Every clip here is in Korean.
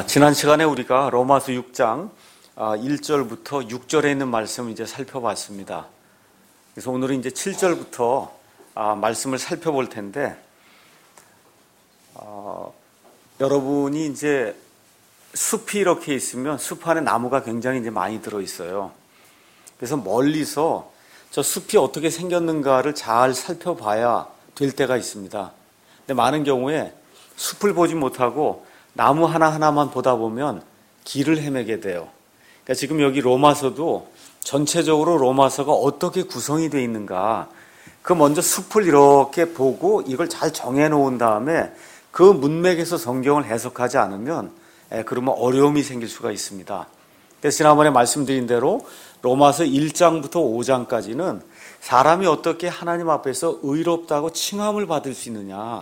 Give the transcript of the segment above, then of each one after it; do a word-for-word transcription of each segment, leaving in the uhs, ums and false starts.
지난 시간에 우리가 로마서 육 장 일 절부터 육 절에 있는 말씀을 이제 살펴봤습니다. 그래서 오늘은 이제 칠 절부터 말씀을 살펴볼 텐데, 어, 여러분이 이제 숲이 이렇게 있으면 숲 안에 나무가 굉장히 이제 많이 들어 있어요. 그래서 멀리서 저 숲이 어떻게 생겼는가를 잘 살펴봐야 될 때가 있습니다. 근데 많은 경우에 숲을 보지 못하고 나무 하나하나만 보다 보면 길을 헤매게 돼요. 그러니까 지금 여기 로마서도 전체적으로 로마서가 어떻게 구성이 되어 있는가, 그 먼저 숲을 이렇게 보고 이걸 잘 정해 놓은 다음에 그 문맥에서 성경을 해석하지 않으면 예, 그러면 어려움이 생길 수가 있습니다. 그래서 지난번에 말씀드린 대로 로마서 일 장부터 오 장까지는 사람이 어떻게 하나님 앞에서 의롭다고 칭함을 받을 수 있느냐,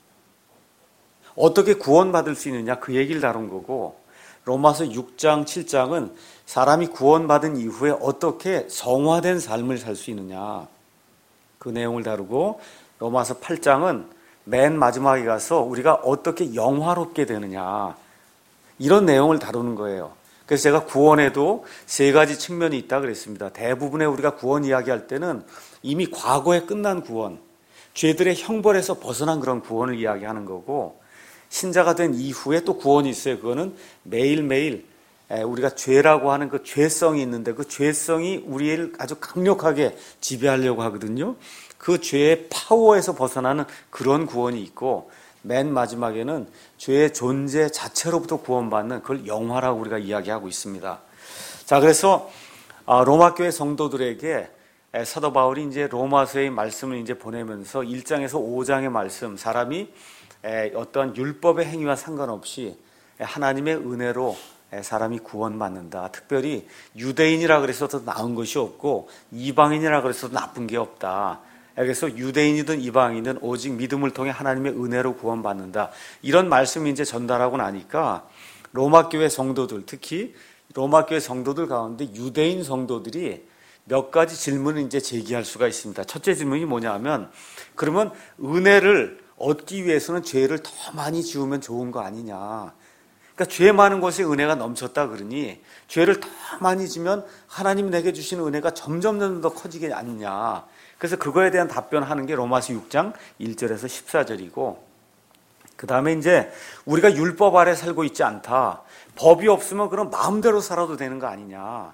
어떻게 구원받을 수 있느냐, 그 얘기를 다룬 거고, 로마서 육 장, 칠 장은 사람이 구원받은 이후에 어떻게 성화된 삶을 살 수 있느냐, 그 내용을 다루고, 로마서 팔 장은 맨 마지막에 가서 우리가 어떻게 영화롭게 되느냐, 이런 내용을 다루는 거예요. 그래서 제가 구원에도 세 가지 측면이 있다 그랬습니다. 대부분의 우리가 구원 이야기할 때는 이미 과거에 끝난 구원, 죄들의 형벌에서 벗어난 그런 구원을 이야기하는 거고, 신자가 된 이후에 또 구원이 있어요. 그거는 매일매일 우리가 죄라고 하는 그 죄성이 있는데 그 죄성이 우리를 아주 강력하게 지배하려고 하거든요. 그 죄의 파워에서 벗어나는 그런 구원이 있고, 맨 마지막에는 죄의 존재 자체로부터 구원받는 그걸 영화라고 우리가 이야기하고 있습니다. 자, 그래서 로마 교회 성도들에게 사도 바울이 이제 로마서의 말씀을 이제 보내면서 일 장에서 오 장의 말씀, 사람이 어떤 율법의 행위와 상관없이 하나님의 은혜로 사람이 구원받는다. 특별히 유대인이라 그래서 더 나은 것이 없고 이방인이라 그래서 더 나쁜 게 없다. 그래서 유대인이든 이방인이든 오직 믿음을 통해 하나님의 은혜로 구원받는다. 이런 말씀이 이제 전달하고 나니까 로마 교회 성도들, 특히 로마 교회 성도들 가운데 유대인 성도들이 몇 가지 질문을 이제 제기할 수가 있습니다. 첫째 질문이 뭐냐면, 그러면 은혜를 얻기 위해서는 죄를 더 많이 지으면 좋은 거 아니냐. 그러니까 죄 많은 곳에 은혜가 넘쳤다 그러니 죄를 더 많이 지면 하나님 내게 주신 은혜가 점점 더 커지게 아니냐. 그래서 그거에 대한 답변하는 게 로마서 육 장 일 절에서 십사 절이고, 그 다음에 이제 우리가 율법 아래 살고 있지 않다. 법이 없으면 그럼 마음대로 살아도 되는 거 아니냐.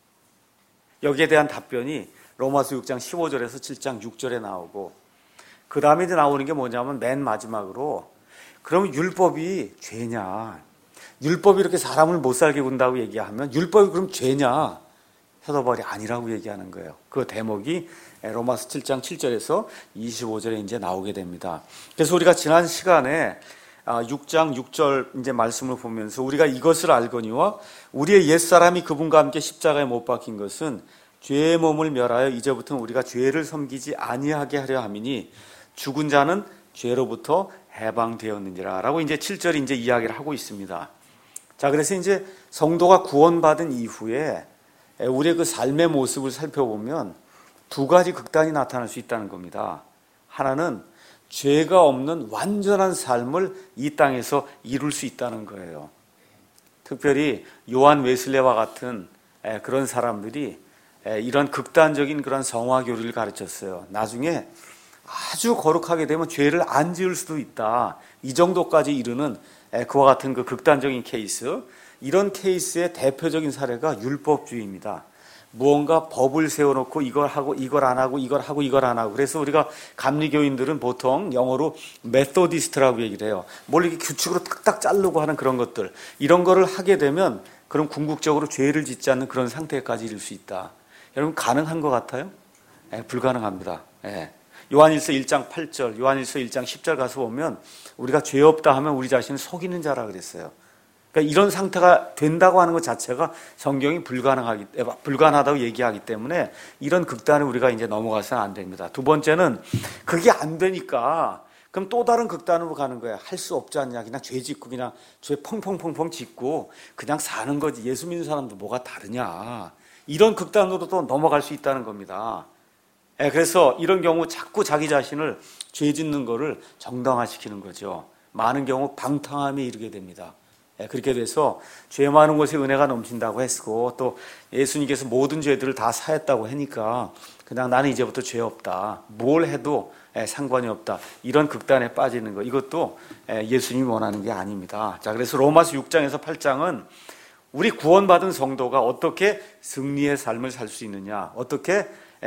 여기에 대한 답변이 로마서 육 장 십오 절에서 칠 장 육 절에 나오고, 그 다음에 이제 나오는 게 뭐냐면 맨 마지막으로, 그러면 율법이 죄냐? 율법이 이렇게 사람을 못 살게 군다고 얘기하면 율법이 그럼 죄냐? 사도 바울이 아니라고 얘기하는 거예요. 그 대목이 로마서 칠 장 칠 절에서 이십오 절에 이제 나오게 됩니다. 그래서 우리가 지난 시간에 육 장 육 절 이제 말씀을 보면서 우리가 이것을 알거니와 우리의 옛사람이 그분과 함께 십자가에 못 박힌 것은 죄의 몸을 멸하여 이제부터는 우리가 죄를 섬기지 아니하게 하려 함이니 죽은 자는 죄로부터 해방되었느니라 라고 이제 칠 절이 이제 이야기를 하고 있습니다. 자, 그래서 이제 성도가 구원받은 이후에 우리의 그 삶의 모습을 살펴보면 두 가지 극단이 나타날 수 있다는 겁니다. 하나는 죄가 없는 완전한 삶을 이 땅에서 이룰 수 있다는 거예요. 특별히 요한 웨슬레와 같은 그런 사람들이 이런 극단적인 그런 성화 교리를 가르쳤어요. 나중에 아주 거룩하게 되면 죄를 안 지을 수도 있다. 이 정도까지 이르는 그와 같은 그 극단적인 케이스, 이런 케이스의 대표적인 사례가 율법주의입니다. 무언가 법을 세워놓고 이걸 하고 이걸 안 하고 이걸 하고 이걸 안 하고, 그래서 우리가 감리교인들은 보통 영어로 메소디스트라고 얘기를 해요. 뭘 이렇게 규칙으로 딱딱 자르고 하는 그런 것들, 이런 거를 하게 되면 그럼 궁극적으로 죄를 짓지 않는 그런 상태까지 이를 수 있다. 여러분, 가능한 것 같아요? 네, 불가능합니다. 네. 요한일서 일 장 팔 절, 요한일서 일 장 십 절 가서 보면 우리가 죄 없다 하면 우리 자신을 속이는 자라 그랬어요. 그러니까 이런 상태가 된다고 하는 것 자체가 성경이 불가능하기, 불가능하다고 얘기하기 때문에 이런 극단을 우리가 이제 넘어가서는 안 됩니다. 두 번째는 그게 안 되니까 그럼 또 다른 극단으로 가는 거야. 할 수 없지 않냐. 그냥 죄 짓고 그냥 죄 펑펑펑펑 짓고 그냥 사는 거지. 예수 믿는 사람도 뭐가 다르냐. 이런 극단으로도 넘어갈 수 있다는 겁니다. 그래서 이런 경우 자꾸 자기 자신을 죄 짓는 거를 정당화시키는 거죠. 많은 경우 방탕함에 이르게 됩니다. 그렇게 돼서 죄 많은 곳에 은혜가 넘친다고 했고, 또 예수님께서 모든 죄들을 다 사했다고 하니까 그냥 나는 이제부터 죄 없다, 뭘 해도 상관이 없다, 이런 극단에 빠지는 거, 이것도 예수님이 원하는 게 아닙니다. 자, 그래서 로마서 육 장에서 팔 장은 우리 구원받은 성도가 어떻게 승리의 삶을 살 수 있느냐, 어떻게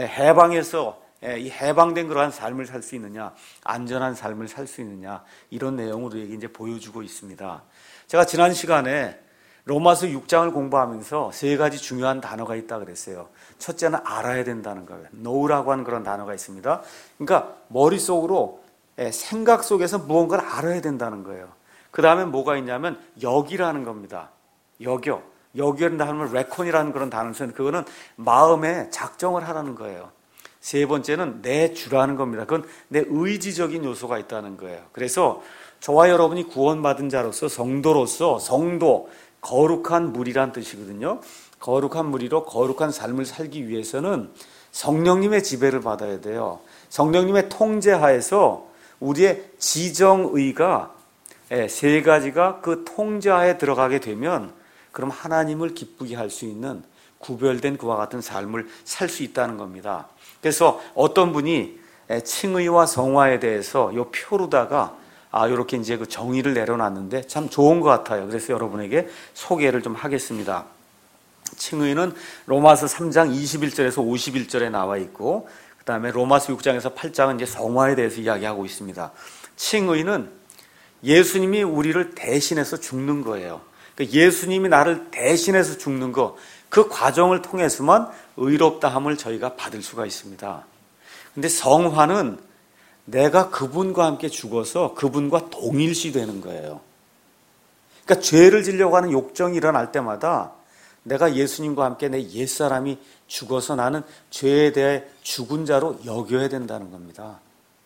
해방해서 이 해방된 그러한 삶을 살 수 있느냐, 안전한 삶을 살 수 있느냐, 이런 내용을 우리에게 이제 보여주고 있습니다. 제가 지난 시간에 로마서 육 장을 공부하면서 세 가지 중요한 단어가 있다 그랬어요. 첫째는 알아야 된다는 거예요. know라고 하는 그런 단어가 있습니다. 그러니까 머릿속으로, 생각 속에서 무언가를 알아야 된다는 거예요. 그 다음에 뭐가 있냐면 여기라는 겁니다. 여겨. 여겨야 하면 reckon이라는 그런 단어를 쓰는데, 그거는 마음에 작정을 하라는 거예요. 세 번째는 내 주라는 겁니다. 그건 내 의지적인 요소가 있다는 거예요. 그래서 저와 여러분이 구원받은 자로서, 성도로서, 성도, 거룩한 무리란 뜻이거든요. 거룩한 무리로 거룩한 삶을 살기 위해서는 성령님의 지배를 받아야 돼요. 성령님의 통제하에서 우리의 지정의가 세 가지가 그 통제하에 들어가게 되면, 그럼 하나님을 기쁘게 할 수 있는 구별된 그와 같은 삶을 살 수 있다는 겁니다. 그래서 어떤 분이 칭의와 성화에 대해서 요 표로다가 아, 이렇게 이제 그 정의를 내려놨는데 참 좋은 것 같아요. 그래서 여러분에게 소개를 좀 하겠습니다. 칭의는 로마서 삼 장 이십일 절에서 오십일 절에 나와 있고, 그 다음에 로마서 육 장에서 팔 장은 이제 성화에 대해서 이야기하고 있습니다. 칭의는 예수님이 우리를 대신해서 죽는 거예요. 그러니까 예수님이 나를 대신해서 죽는 거, 그 과정을 통해서만 의롭다함을 저희가 받을 수가 있습니다. 근데 성화는 내가 그분과 함께 죽어서 그분과 동일시 되는 거예요. 그러니까 죄를 지려고 하는 욕정이 일어날 때마다 내가 예수님과 함께 내 옛사람이 죽어서 나는 죄에 대해 죽은 자로 여겨야 된다는 겁니다.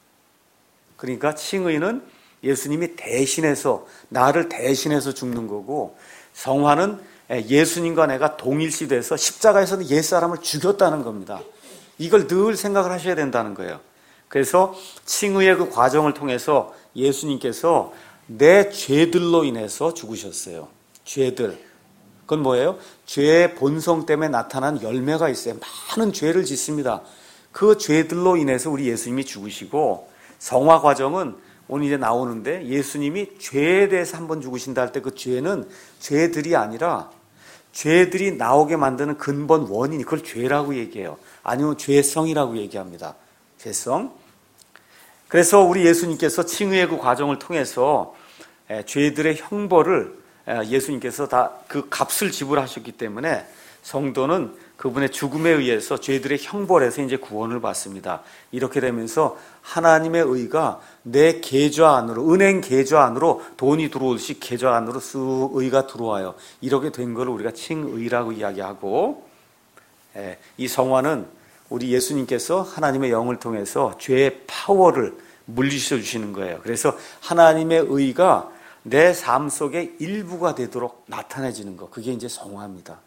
그러니까 칭의는 예수님이 대신해서, 나를 대신해서 죽는 거고, 성화는 예수님과 내가 동일시 돼서 십자가에서는 옛사람을 죽였다는 겁니다. 이걸 늘 생각을 하셔야 된다는 거예요. 그래서 칭의의 그 과정을 통해서 예수님께서 내 죄들로 인해서 죽으셨어요. 죄들. 그건 뭐예요? 죄의 본성 때문에 나타난 열매가 있어요. 많은 죄를 짓습니다. 그 죄들로 인해서 우리 예수님이 죽으시고, 성화 과정은 오늘 이제 나오는데, 예수님이 죄에 대해서 한번 죽으신다 할 때 그 죄는 죄들이 아니라 죄들이 나오게 만드는 근본 원인, 그걸 죄라고 얘기해요. 아니면 죄성이라고 얘기합니다. 죄성. 그래서 우리 예수님께서 칭의의 그 과정을 통해서 죄들의 형벌을 예수님께서 다 그 값을 지불하셨기 때문에 성도는 그분의 죽음에 의해서 죄들의 형벌에서 이제 구원을 받습니다. 이렇게 되면서 하나님의 의가 내 계좌 안으로, 은행 계좌 안으로 돈이 들어오듯이 계좌 안으로 쑥 의가 들어와요. 이렇게 된 걸 우리가 칭의라고 이야기하고, 이 성화는 우리 예수님께서 하나님의 영을 통해서 죄의 파워를 물리쳐 주시는 거예요. 그래서 하나님의 의가 내 삶 속의 일부가 되도록 나타내지는 것, 그게 이제 성화입니다.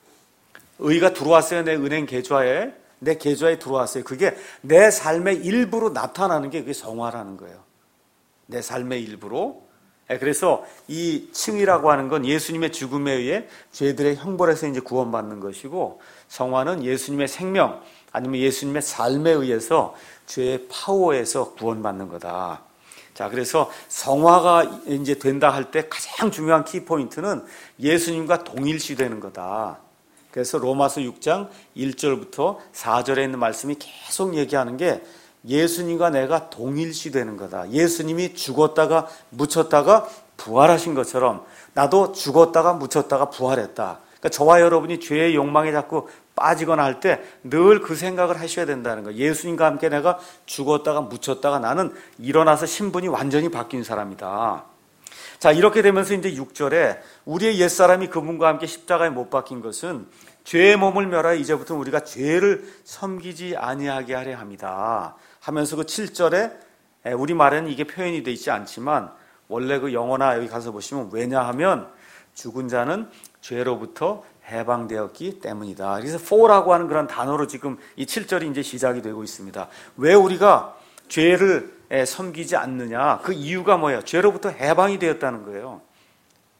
의가 들어왔어요. 내 은행 계좌에, 내 계좌에 들어왔어요. 그게 내 삶의 일부로 나타나는 게 그게 성화라는 거예요. 내 삶의 일부로. 그래서 이 칭의라고 하는 건 예수님의 죽음에 의해 죄들의 형벌에서 이제 구원받는 것이고, 성화는 예수님의 생명 아니면 예수님의 삶에 의해서 죄의 파워에서 구원받는 거다. 자, 그래서 성화가 이제 된다 할 때 가장 중요한 키포인트는 예수님과 동일시 되는 거다. 그래서 로마서 육 장 일 절부터 사 절에 있는 말씀이 계속 얘기하는 게 예수님과 내가 동일시 되는 거다. 예수님이 죽었다가 묻혔다가 부활하신 것처럼 나도 죽었다가 묻혔다가 부활했다. 그러니까 저와 여러분이 죄의 욕망에 자꾸 빠지거나 할 때 늘 그 생각을 하셔야 된다는 거예요. 예수님과 함께 내가 죽었다가 묻혔다가 나는 일어나서 신분이 완전히 바뀐 사람이다. 자, 이렇게 되면서 이제 육 절에 우리의 옛사람이 그분과 함께 십자가에 못 박힌 것은 죄의 몸을 멸하여 이제부터 우리가 죄를 섬기지 아니하게 하려 합니다. 하면서 그 칠 절에 우리말에는 이게 표현이 되어 있지 않지만 원래 그 영어나 여기 가서 보시면 왜냐하면 죽은 자는 죄로부터 해방되었기 때문이다. 그래서 for라고 하는 그런 단어로 지금 이 칠 절이 이제 시작이 되고 있습니다. 왜 우리가 죄를 섬기지 않느냐? 그 이유가 뭐예요? 죄로부터 해방이 되었다는 거예요.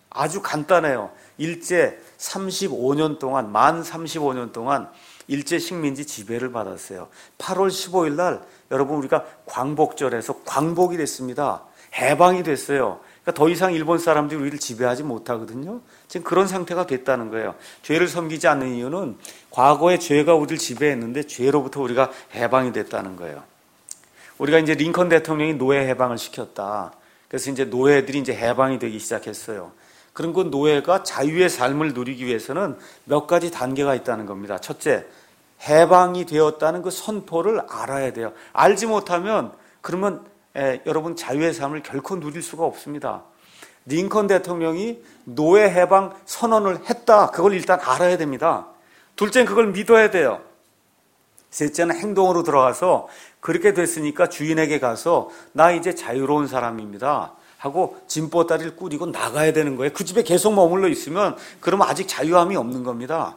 아주 간단해요. 일제 삼십오 년 동안, 만 삼십오 년 동안 일제 식민지 지배를 받았어요. 팔월 십오일 날 여러분 우리가 광복절에서 광복이 됐습니다. 해방이 됐어요. 그러니까 더 이상 일본 사람들이 우리를 지배하지 못하거든요. 지금 그런 상태가 됐다는 거예요. 죄를 섬기지 않는 이유는 과거에 죄가 우리를 지배했는데 죄로부터 우리가 해방이 됐다는 거예요. 우리가 이제 링컨 대통령이 노예 해방을 시켰다. 그래서 이제 노예들이 이제 해방이 되기 시작했어요. 그런 그 노예가 자유의 삶을 누리기 위해서는 몇 가지 단계가 있다는 겁니다. 첫째, 해방이 되었다는 그 선포를 알아야 돼요. 알지 못하면 그러면 에, 여러분 자유의 삶을 결코 누릴 수가 없습니다. 링컨 대통령이 노예 해방 선언을 했다. 그걸 일단 알아야 됩니다. 둘째는 그걸 믿어야 돼요. 셋째는 행동으로 들어가서 그렇게 됐으니까 주인에게 가서 나 이제 자유로운 사람입니다 하고 짐보따리를 꾸리고 나가야 되는 거예요. 그 집에 계속 머물러 있으면 그러면 아직 자유함이 없는 겁니다.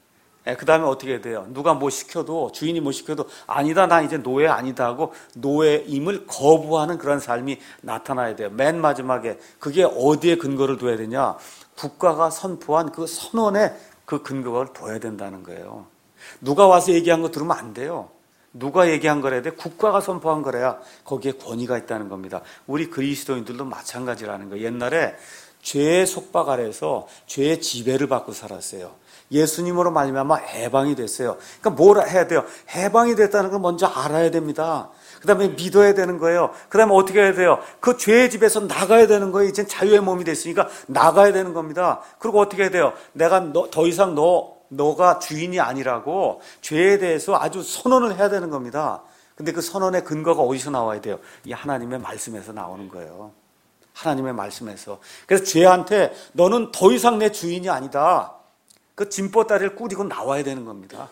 그 다음에 어떻게 해야 돼요? 누가 뭐 시켜도, 주인이 뭐 시켜도 아니다, 나 이제 노예 아니다 하고 노예임을 거부하는 그런 삶이 나타나야 돼요. 맨 마지막에 그게 어디에 근거를 둬야 되냐? 국가가 선포한 그 선언에 그 근거를 둬야 된다는 거예요. 누가 와서 얘기한 거 들으면 안 돼요. 누가 얘기한 거래야 돼? 국가가 선포한 거래야 거기에 권위가 있다는 겁니다. 우리 그리스도인들도 마찬가지라는 거예요. 옛날에 죄의 속박 아래에서 죄의 지배를 받고 살았어요. 예수님으로 말미암아 해방이 됐어요. 그러니까 뭘 해야 돼요? 해방이 됐다는 걸 먼저 알아야 됩니다. 그 다음에 믿어야 되는 거예요. 그 다음에 어떻게 해야 돼요? 그 죄의 집에서 나가야 되는 거예요. 이제 자유의 몸이 됐으니까 나가야 되는 겁니다. 그리고 어떻게 해야 돼요? 내가 너, 더 이상 너, 너가 주인이 아니라고 죄에 대해서 아주 선언을 해야 되는 겁니다. 근데 그 선언의 근거가 어디서 나와야 돼요? 이 하나님의 말씀에서 나오는 거예요. 하나님의 말씀에서. 그래서 죄한테 너는 더 이상 내 주인이 아니다. 그 짐보따리를 꾸리고 나와야 되는 겁니다.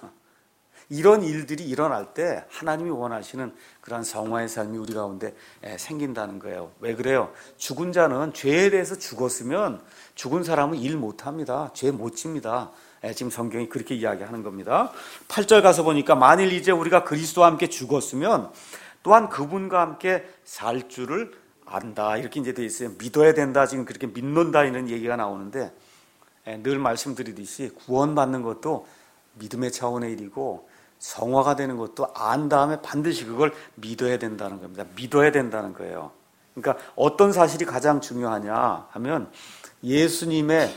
이런 일들이 일어날 때 하나님이 원하시는 그런 성화의 삶이 우리 가운데 생긴다는 거예요. 왜 그래요? 죽은 자는 죄에 대해서 죽었으면 죽은 사람은 일 못합니다. 죄 못 집니다. 지금 성경이 그렇게 이야기하는 겁니다. 팔 절 가서 보니까 만일 이제 우리가 그리스도와 함께 죽었으면 또한 그분과 함께 살 줄을 안다. 이렇게 이제 돼 있어요. 믿어야 된다. 지금 그렇게 믿는다 이런 얘기가 나오는데 늘 말씀드리듯이 구원받는 것도 믿음의 차원의 일이고 성화가 되는 것도 안 다음에 반드시 그걸 믿어야 된다는 겁니다. 믿어야 된다는 거예요. 그러니까 어떤 사실이 가장 중요하냐 하면 예수님의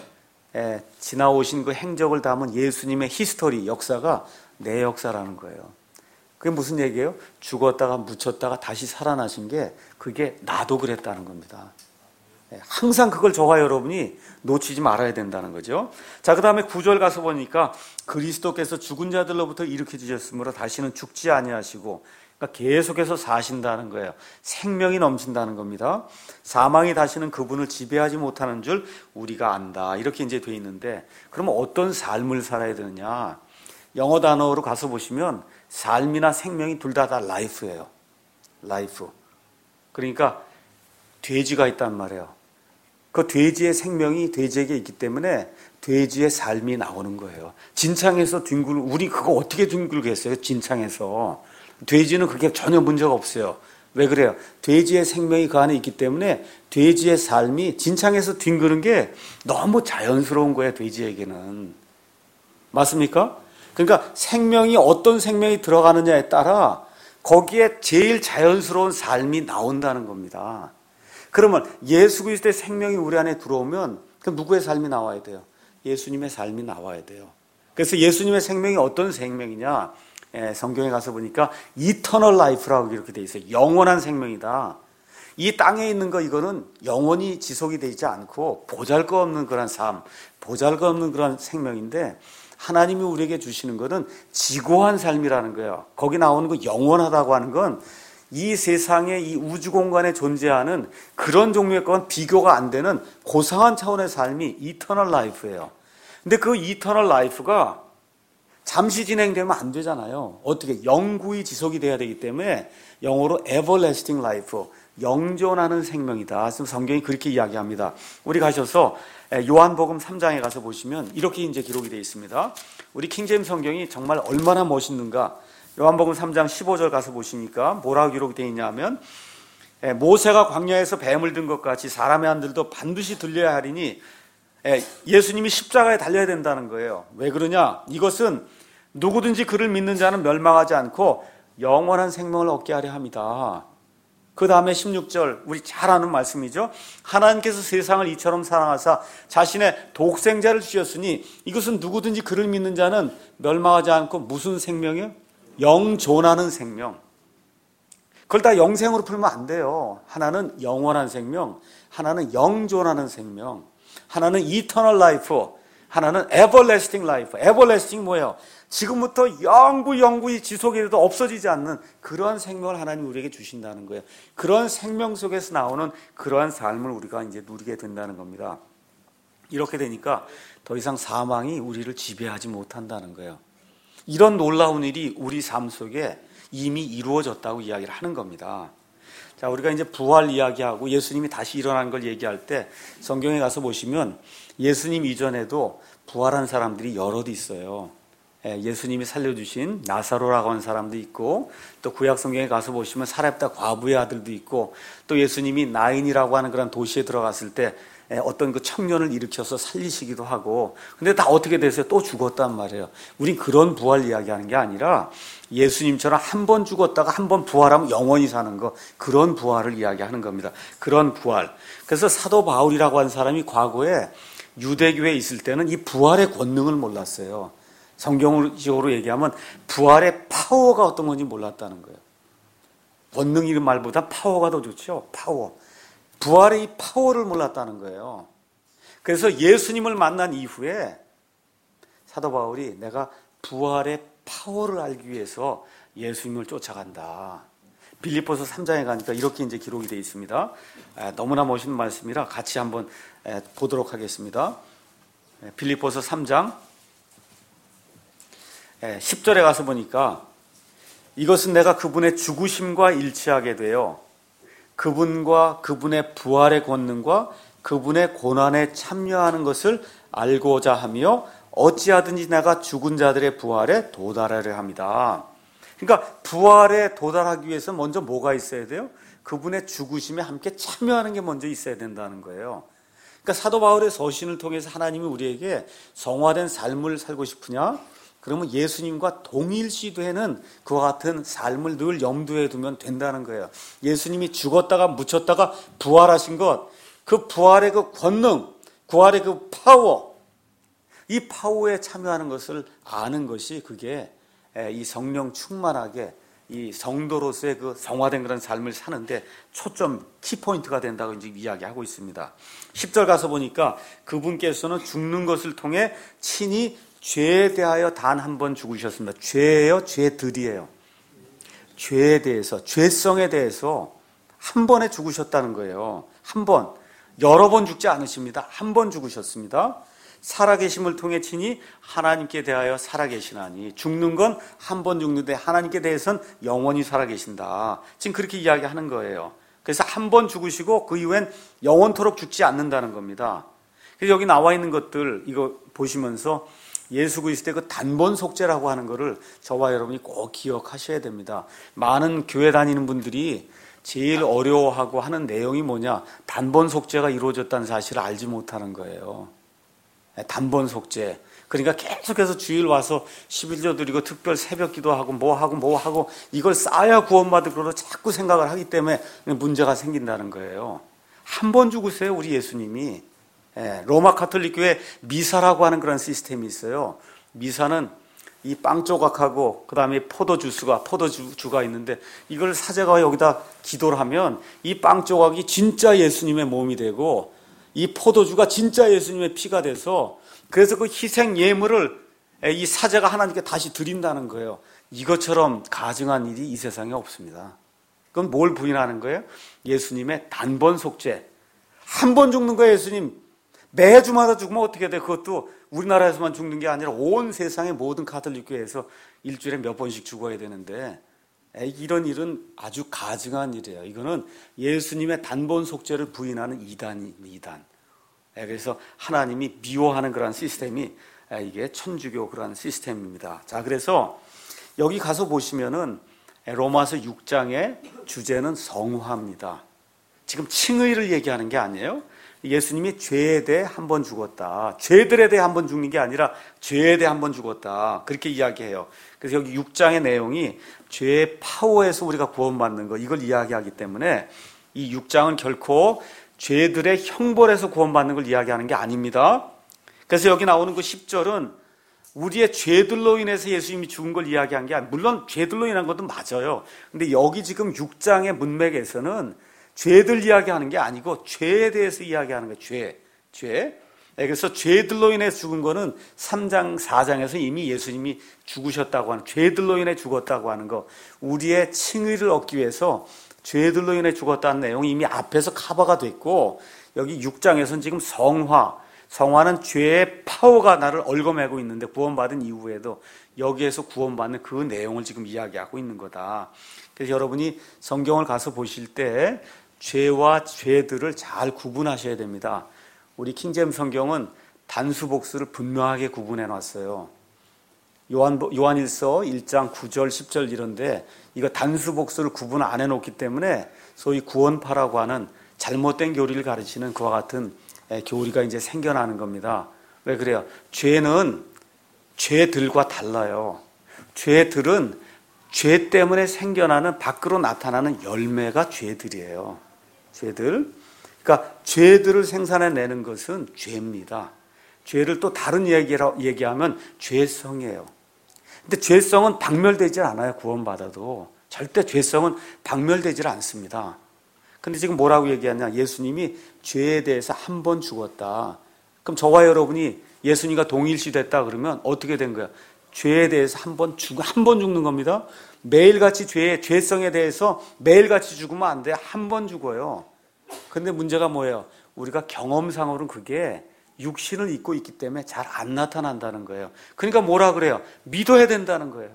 지나오신 그 행적을 담은 예수님의 히스토리, 역사가 내 역사라는 거예요. 그게 무슨 얘기예요? 죽었다가 묻혔다가 다시 살아나신 게 그게 나도 그랬다는 겁니다. 항상 그걸 저와 여러분이 놓치지 말아야 된다는 거죠. 자, 그 다음에 구 절 가서 보니까 그리스도께서 죽은 자들로부터 일으켜 주셨으므로 다시는 죽지 아니하시고, 그러니까 계속해서 사신다는 거예요. 생명이 넘친다는 겁니다. 사망이 다시는 그분을 지배하지 못하는 줄 우리가 안다. 이렇게 이제 돼 있는데, 그러면 어떤 삶을 살아야 되느냐? 영어 단어로 가서 보시면 삶이나 생명이 둘 다 다 life예요. life. 그러니까 돼지가 있단 말이에요. 그 돼지의 생명이 돼지에게 있기 때문에 돼지의 삶이 나오는 거예요. 진창에서 뒹굴, 우리 그거 어떻게 뒹굴겠어요? 진창에서. 돼지는 그게 전혀 문제가 없어요. 왜 그래요? 돼지의 생명이 그 안에 있기 때문에 돼지의 삶이 진창에서 뒹구는 게 너무 자연스러운 거예요, 돼지에게는. 맞습니까? 그러니까 생명이 어떤 생명이 들어가느냐에 따라 거기에 제일 자연스러운 삶이 나온다는 겁니다. 그러면 예수 그리스도의 생명이 우리 안에 들어오면 그럼 누구의 삶이 나와야 돼요? 예수님의 삶이 나와야 돼요. 그래서 예수님의 생명이 어떤 생명이냐? 예, 성경에 가서 보니까 이터널 라이프라고 이렇게 돼 있어요. 영원한 생명이다. 이 땅에 있는 거 이거는 영원히 지속이 되지 않고 보잘것없는 그런 삶, 보잘것없는 그런 생명인데 하나님이 우리에게 주시는 것은 지고한 삶이라는 거예요. 거기 나오는 거 영원하다고 하는 건 이 세상에 이 우주 공간에 존재하는 그런 종류의 건 비교가 안 되는 고상한 차원의 삶이 이터널 라이프예요. 근데 그 이터널 라이프가 잠시 진행되면 안 되잖아요. 어떻게? 영구히 지속이 돼야 되기 때문에 영어로 everlasting life, 영존하는 생명이다. 지금 성경이 그렇게 이야기합니다. 우리 가셔서 요한복음 삼 장에 가서 보시면 이렇게 이제 기록이 되어 있습니다. 우리 킹제임스 성경이 정말 얼마나 멋있는가. 요한복음 삼 장 십오 절 가서 보시니까 뭐라고 기록되어 있냐면 모세가 광야에서 뱀을 든 것 같이 사람의 안들도 반드시 들려야 하리니 예수님이 십자가에 달려야 된다는 거예요. 왜 그러냐? 이것은 누구든지 그를 믿는 자는 멸망하지 않고 영원한 생명을 얻게 하려 합니다. 그 다음에 십육 절, 우리 잘 아는 말씀이죠. 하나님께서 세상을 이처럼 사랑하사 자신의 독생자를 주셨으니 이것은 누구든지 그를 믿는 자는 멸망하지 않고 무슨 생명이요? 영존하는 생명. 그걸 다 영생으로 풀면 안 돼요. 하나는 영원한 생명, 하나는 영존하는 생명, 하나는 eternal life, 하나는 everlasting life. everlasting 뭐예요? 지금부터 영구 영구히 지속이라도 없어지지 않는 그러한 생명을 하나님이 우리에게 주신다는 거예요. 그런 생명 속에서 나오는 그러한 삶을 우리가 이제 누리게 된다는 겁니다. 이렇게 되니까 더 이상 사망이 우리를 지배하지 못한다는 거예요. 이런 놀라운 일이 우리 삶 속에 이미 이루어졌다고 이야기를 하는 겁니다. 자, 우리가 이제 부활 이야기하고 예수님이 다시 일어난 걸 얘기할 때 성경에 가서 보시면 예수님 이전에도 부활한 사람들이 여럿 있어요. 예수님이 살려주신 나사로라고 하는 사람도 있고, 또 구약 성경에 가서 보시면 사렙다 과부의 아들도 있고, 또 예수님이 나인이라고 하는 그런 도시에 들어갔을 때 어떤 그 청년을 일으켜서 살리시기도 하고, 근데 다 어떻게 됐어요? 또 죽었단 말이에요. 우린 그런 부활 이야기하는 게 아니라 예수님처럼 한 번 죽었다가 한 번 부활하면 영원히 사는 거, 그런 부활을 이야기하는 겁니다. 그런 부활. 그래서 사도 바울이라고 하는 사람이 과거에 유대교에 있을 때는 이 부활의 권능을 몰랐어요. 성경적으로 얘기하면 부활의 파워가 어떤 건지 몰랐다는 거예요. 권능이란 말보다 파워가 더 좋죠. 파워. 부활의 이 파워를 몰랐다는 거예요. 그래서 예수님을 만난 이후에 사도 바울이 내가 부활의 파워를 알기 위해서 예수님을 쫓아간다. 빌립보서 삼 장에 가니까 이렇게 이제 기록이 되어 있습니다. 너무나 멋있는 말씀이라 같이 한번 보도록 하겠습니다. 빌립보서 삼 장 십 절에 가서 보니까 이것은 내가 그분의 죽으심과 일치하게 되어 그분과 그분의 부활의 권능과 그분의 고난에 참여하는 것을 알고자 하며 어찌하든지 내가 죽은 자들의 부활에 도달하려 합니다. 그러니까 부활에 도달하기 위해서 먼저 뭐가 있어야 돼요? 그분의 죽으심에 함께 참여하는 게 먼저 있어야 된다는 거예요. 그러니까 사도 바울의 서신을 통해서 하나님이 우리에게 성화된 삶을 살고 싶으냐? 그러면 예수님과 동일시되는 그와 같은 삶을 늘 염두에 두면 된다는 거예요. 예수님이 죽었다가 묻혔다가 부활하신 것, 그 부활의 그 권능, 부활의 그 파워, 이 파워에 참여하는 것을 아는 것이 그게 이 성령 충만하게 이 성도로서의 그 성화된 그런 삶을 사는데 초점, 키포인트가 된다고 이제 이야기하고 있습니다. 십 절 가서 보니까 그분께서는 죽는 것을 통해 친히 죄에 대하여 단 한 번 죽으셨습니다. 죄예요? 죄들이에요. 죄에 대해서, 죄성에 대해서 한 번에 죽으셨다는 거예요. 한 번. 여러 번 죽지 않으십니다. 한 번 죽으셨습니다. 살아계심을 통해 친히 하나님께 대하여 살아계시나니, 죽는 건 한 번 죽는데 하나님께 대해서는 영원히 살아계신다. 지금 그렇게 이야기하는 거예요. 그래서 한 번 죽으시고 그 이후엔 영원토록 죽지 않는다는 겁니다. 그래서 여기 나와 있는 것들 이거 보시면서 예수 그리스도의 그 단번 속죄라고 하는 것을 저와 여러분이 꼭 기억하셔야 됩니다. 많은 교회 다니는 분들이 제일 어려워하고 하는 내용이 뭐냐? 단번 속죄가 이루어졌다는 사실을 알지 못하는 거예요. 단번 속죄. 그러니까 계속해서 주일 와서 십일조 드리고 특별 새벽 기도하고 뭐하고 뭐하고 이걸 쌓아야 구원받을 거로 자꾸 생각을 하기 때문에 문제가 생긴다는 거예요. 한 번 죽으세요, 우리 예수님이. 로마 카톨릭 교회 미사라고 하는 그런 시스템이 있어요. 미사는 이 빵 조각하고 그 다음에 포도 주스가 포도주가 있는데 이걸 사제가 여기다 기도를 하면 이 빵 조각이 진짜 예수님의 몸이 되고 이 포도주가 진짜 예수님의 피가 돼서, 그래서 그 희생 예물을 이 사제가 하나님께 다시 드린다는 거예요. 이것처럼 가증한 일이 이 세상에 없습니다. 그럼 뭘 부인하는 거예요? 예수님의 단번 속죄. 한 번 죽는 거예요, 예수님. 매주마다 죽으면 어떻게 돼? 그것도 우리나라에서만 죽는 게 아니라 온 세상의 모든 카톨릭 교회에서 일주일에 몇 번씩 죽어야 되는데, 이런 일은 아주 가증한 일이에요. 이거는 예수님의 단번 속죄를 부인하는 이단이 이단. 그래서 하나님이 미워하는 그런 시스템이 이게 천주교 그런 시스템입니다. 자, 그래서 여기 가서 보시면은 로마서 육 장의 주제는 성화입니다. 지금 칭의를 얘기하는 게 아니에요. 예수님이 죄에 대해 한 번 죽었다. 죄들에 대해 한 번 죽는 게 아니라 죄에 대해 한 번 죽었다. 그렇게 이야기해요. 그래서 여기 육 장의 내용이 죄의 파워에서 우리가 구원받는 거, 이걸 이야기하기 때문에 이 육 장은 결코 죄들의 형벌에서 구원받는 걸 이야기하는 게 아닙니다. 그래서 여기 나오는 그 십 절은 우리의 죄들로 인해서 예수님이 죽은 걸 이야기한 게 아니에요. 물론 죄들로 인한 것도 맞아요. 근데 여기 지금 육 장의 문맥에서는 죄들 이야기하는 게 아니고 죄에 대해서 이야기하는 거예요. 죄. 죄. 그래서 죄들로 인해 죽은 거는 삼 장, 사 장에서 이미 예수님이 죽으셨다고 하는, 죄들로 인해 죽었다고 하는 거, 우리의 칭의를 얻기 위해서 죄들로 인해 죽었다는 내용이 이미 앞에서 커버가 됐고, 여기 육 장에서는 지금 성화, 성화는 죄의 파워가 나를 얽어매고 있는데 구원받은 이후에도 여기에서 구원받는 그 내용을 지금 이야기하고 있는 거다. 그래서 여러분이 성경을 가서 보실 때 죄와 죄들을 잘 구분하셔야 됩니다. 우리 킹제임 성경은 단수 복수를 분명하게 구분해 놨어요. 요한, 요한일서 일 장 구 절 십 절 이런데 이거 단수 복수를 구분 안 해놓기 때문에 소위 구원파라고 하는 잘못된 교리를 가르치는 그와 같은 교리가 이제 생겨나는 겁니다. 왜 그래요? 죄는 죄들과 달라요. 죄들은 죄 때문에 생겨나는 밖으로 나타나는 열매가 죄들이에요. 죄들. 그러니까 죄들을 생산해내는 것은 죄입니다. 죄를 또 다른 얘기로 얘기하면 죄성이에요. 근데 죄성은 박멸되지 않아요. 구원받아도. 절대 죄성은 박멸되지 않습니다. 근데 지금 뭐라고 얘기하냐? 예수님이 죄에 대해서 한 번 죽었다. 그럼 저와 여러분이 예수님과 동일시됐다 그러면 어떻게 된 거야? 죄에 대해서 한 번 죽, 한 번 죽는 겁니다. 매일같이 죄의 죄성에 대해서 매일같이 죽으면 안 돼. 한 번 죽어요. 근데 문제가 뭐예요? 우리가 경험상으로는 그게 육신을 입고 있기 때문에 잘 안 나타난다는 거예요. 그러니까 뭐라 그래요? 믿어야 된다는 거예요.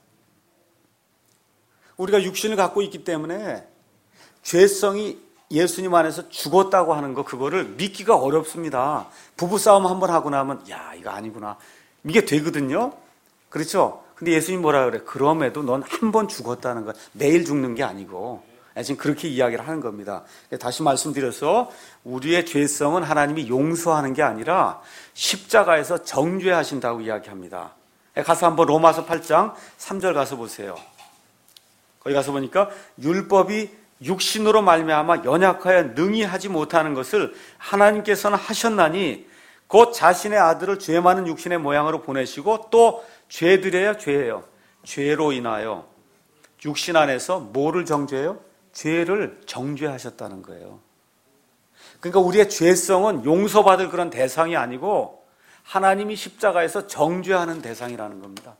우리가 육신을 갖고 있기 때문에 죄성이 예수님 안에서 죽었다고 하는 거, 그거를 믿기가 어렵습니다. 부부싸움 한번 하고 나면 야, 이거 아니구나. 이게 되거든요. 그렇죠? 근데 예수님 뭐라 그래? 그럼에도 넌 한 번 죽었다는 거야. 매일 죽는 게 아니고. 지금 그렇게 이야기를 하는 겁니다. 다시 말씀드려서 우리의 죄성은 하나님이 용서하는 게 아니라 십자가에서 정죄하신다고 이야기합니다. 가서 한번 로마서 팔 장 삼 절 가서 보세요. 거기 가서 보니까 율법이 육신으로 말미암아 연약하여 능히 하지 못하는 것을 하나님께서는 하셨나니 곧 자신의 아들을 죄 많은 육신의 모양으로 보내시고 또 죄들이에요, 죄예요. 죄로 인하여 육신 안에서 뭐를 정죄해요? 죄를 정죄하셨다는 거예요. 그러니까 우리의 죄성은 용서받을 그런 대상이 아니고 하나님이 십자가에서 정죄하는 대상이라는 겁니다.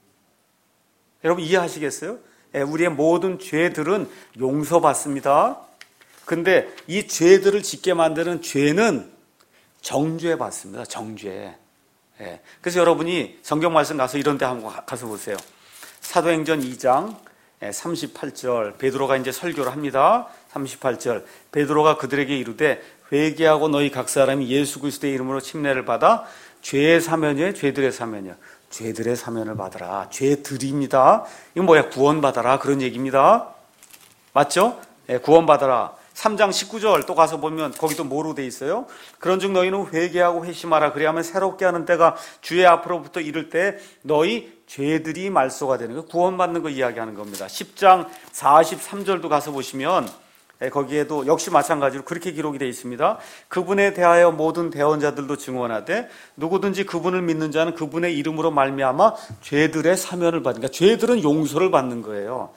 여러분 이해하시겠어요? 우리의 모든 죄들은 용서받습니다. 근데 이 죄들을 짓게 만드는 죄는 정죄받습니다. 정죄. 그래서 여러분이 성경 말씀 가서 이런 데 한번 가서 보세요. 사도행전 이 장 삼십팔 절 베드로가 이제 설교를 합니다. 삼십팔 절 베드로가 그들에게 이르되 회개하고 너희 각 사람이 예수 그리스도의 이름으로 침례를 받아 죄의 사면이에요, 죄들의 사면이에요. 죄들의 사면을 받아라. 죄들입니다. 이건 뭐야? 구원받아라. 그런 얘기입니다. 맞죠? 네, 구원받아라. 삼 장 십구 절 또 가서 보면 거기도 뭐로 돼 있어요? 그런즉 너희는 회개하고 회심하라. 그래야만 새롭게 하는 때가 주의 앞으로부터 이를 때 너희 죄들이 말소가 되는 거, 구원받는 거 이야기하는 겁니다. 십 장 사십삼 절도 가서 보시면 거기에도 역시 마찬가지로 그렇게 기록이 되어 있습니다. 그분에 대하여 모든 대언자들도 증언하되 누구든지 그분을 믿는 자는 그분의 이름으로 말미암아 죄들의 사면을 받으니까 죄들은 용서를 받는 거예요.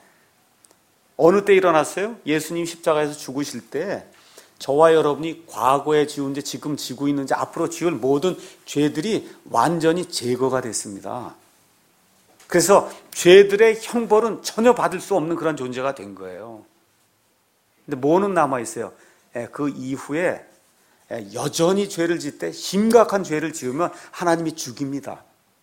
어느 때 일어났어요? 예수님 십자가에서 죽으실 때 저와 여러분이 과거에 지은 죄, 지금 지고 있는 죄, 앞으로 지을 모든 죄들이 완전히 제거가 됐습니다. 그래서 죄들의 형벌은 전혀 받을 수 없는 그런 존재가 된 거예요. 근데 뭐는 남아있어요? 그 이후에 여전히 죄를 짓 때 심각한 죄를 지으면 하나님이 죽입니다.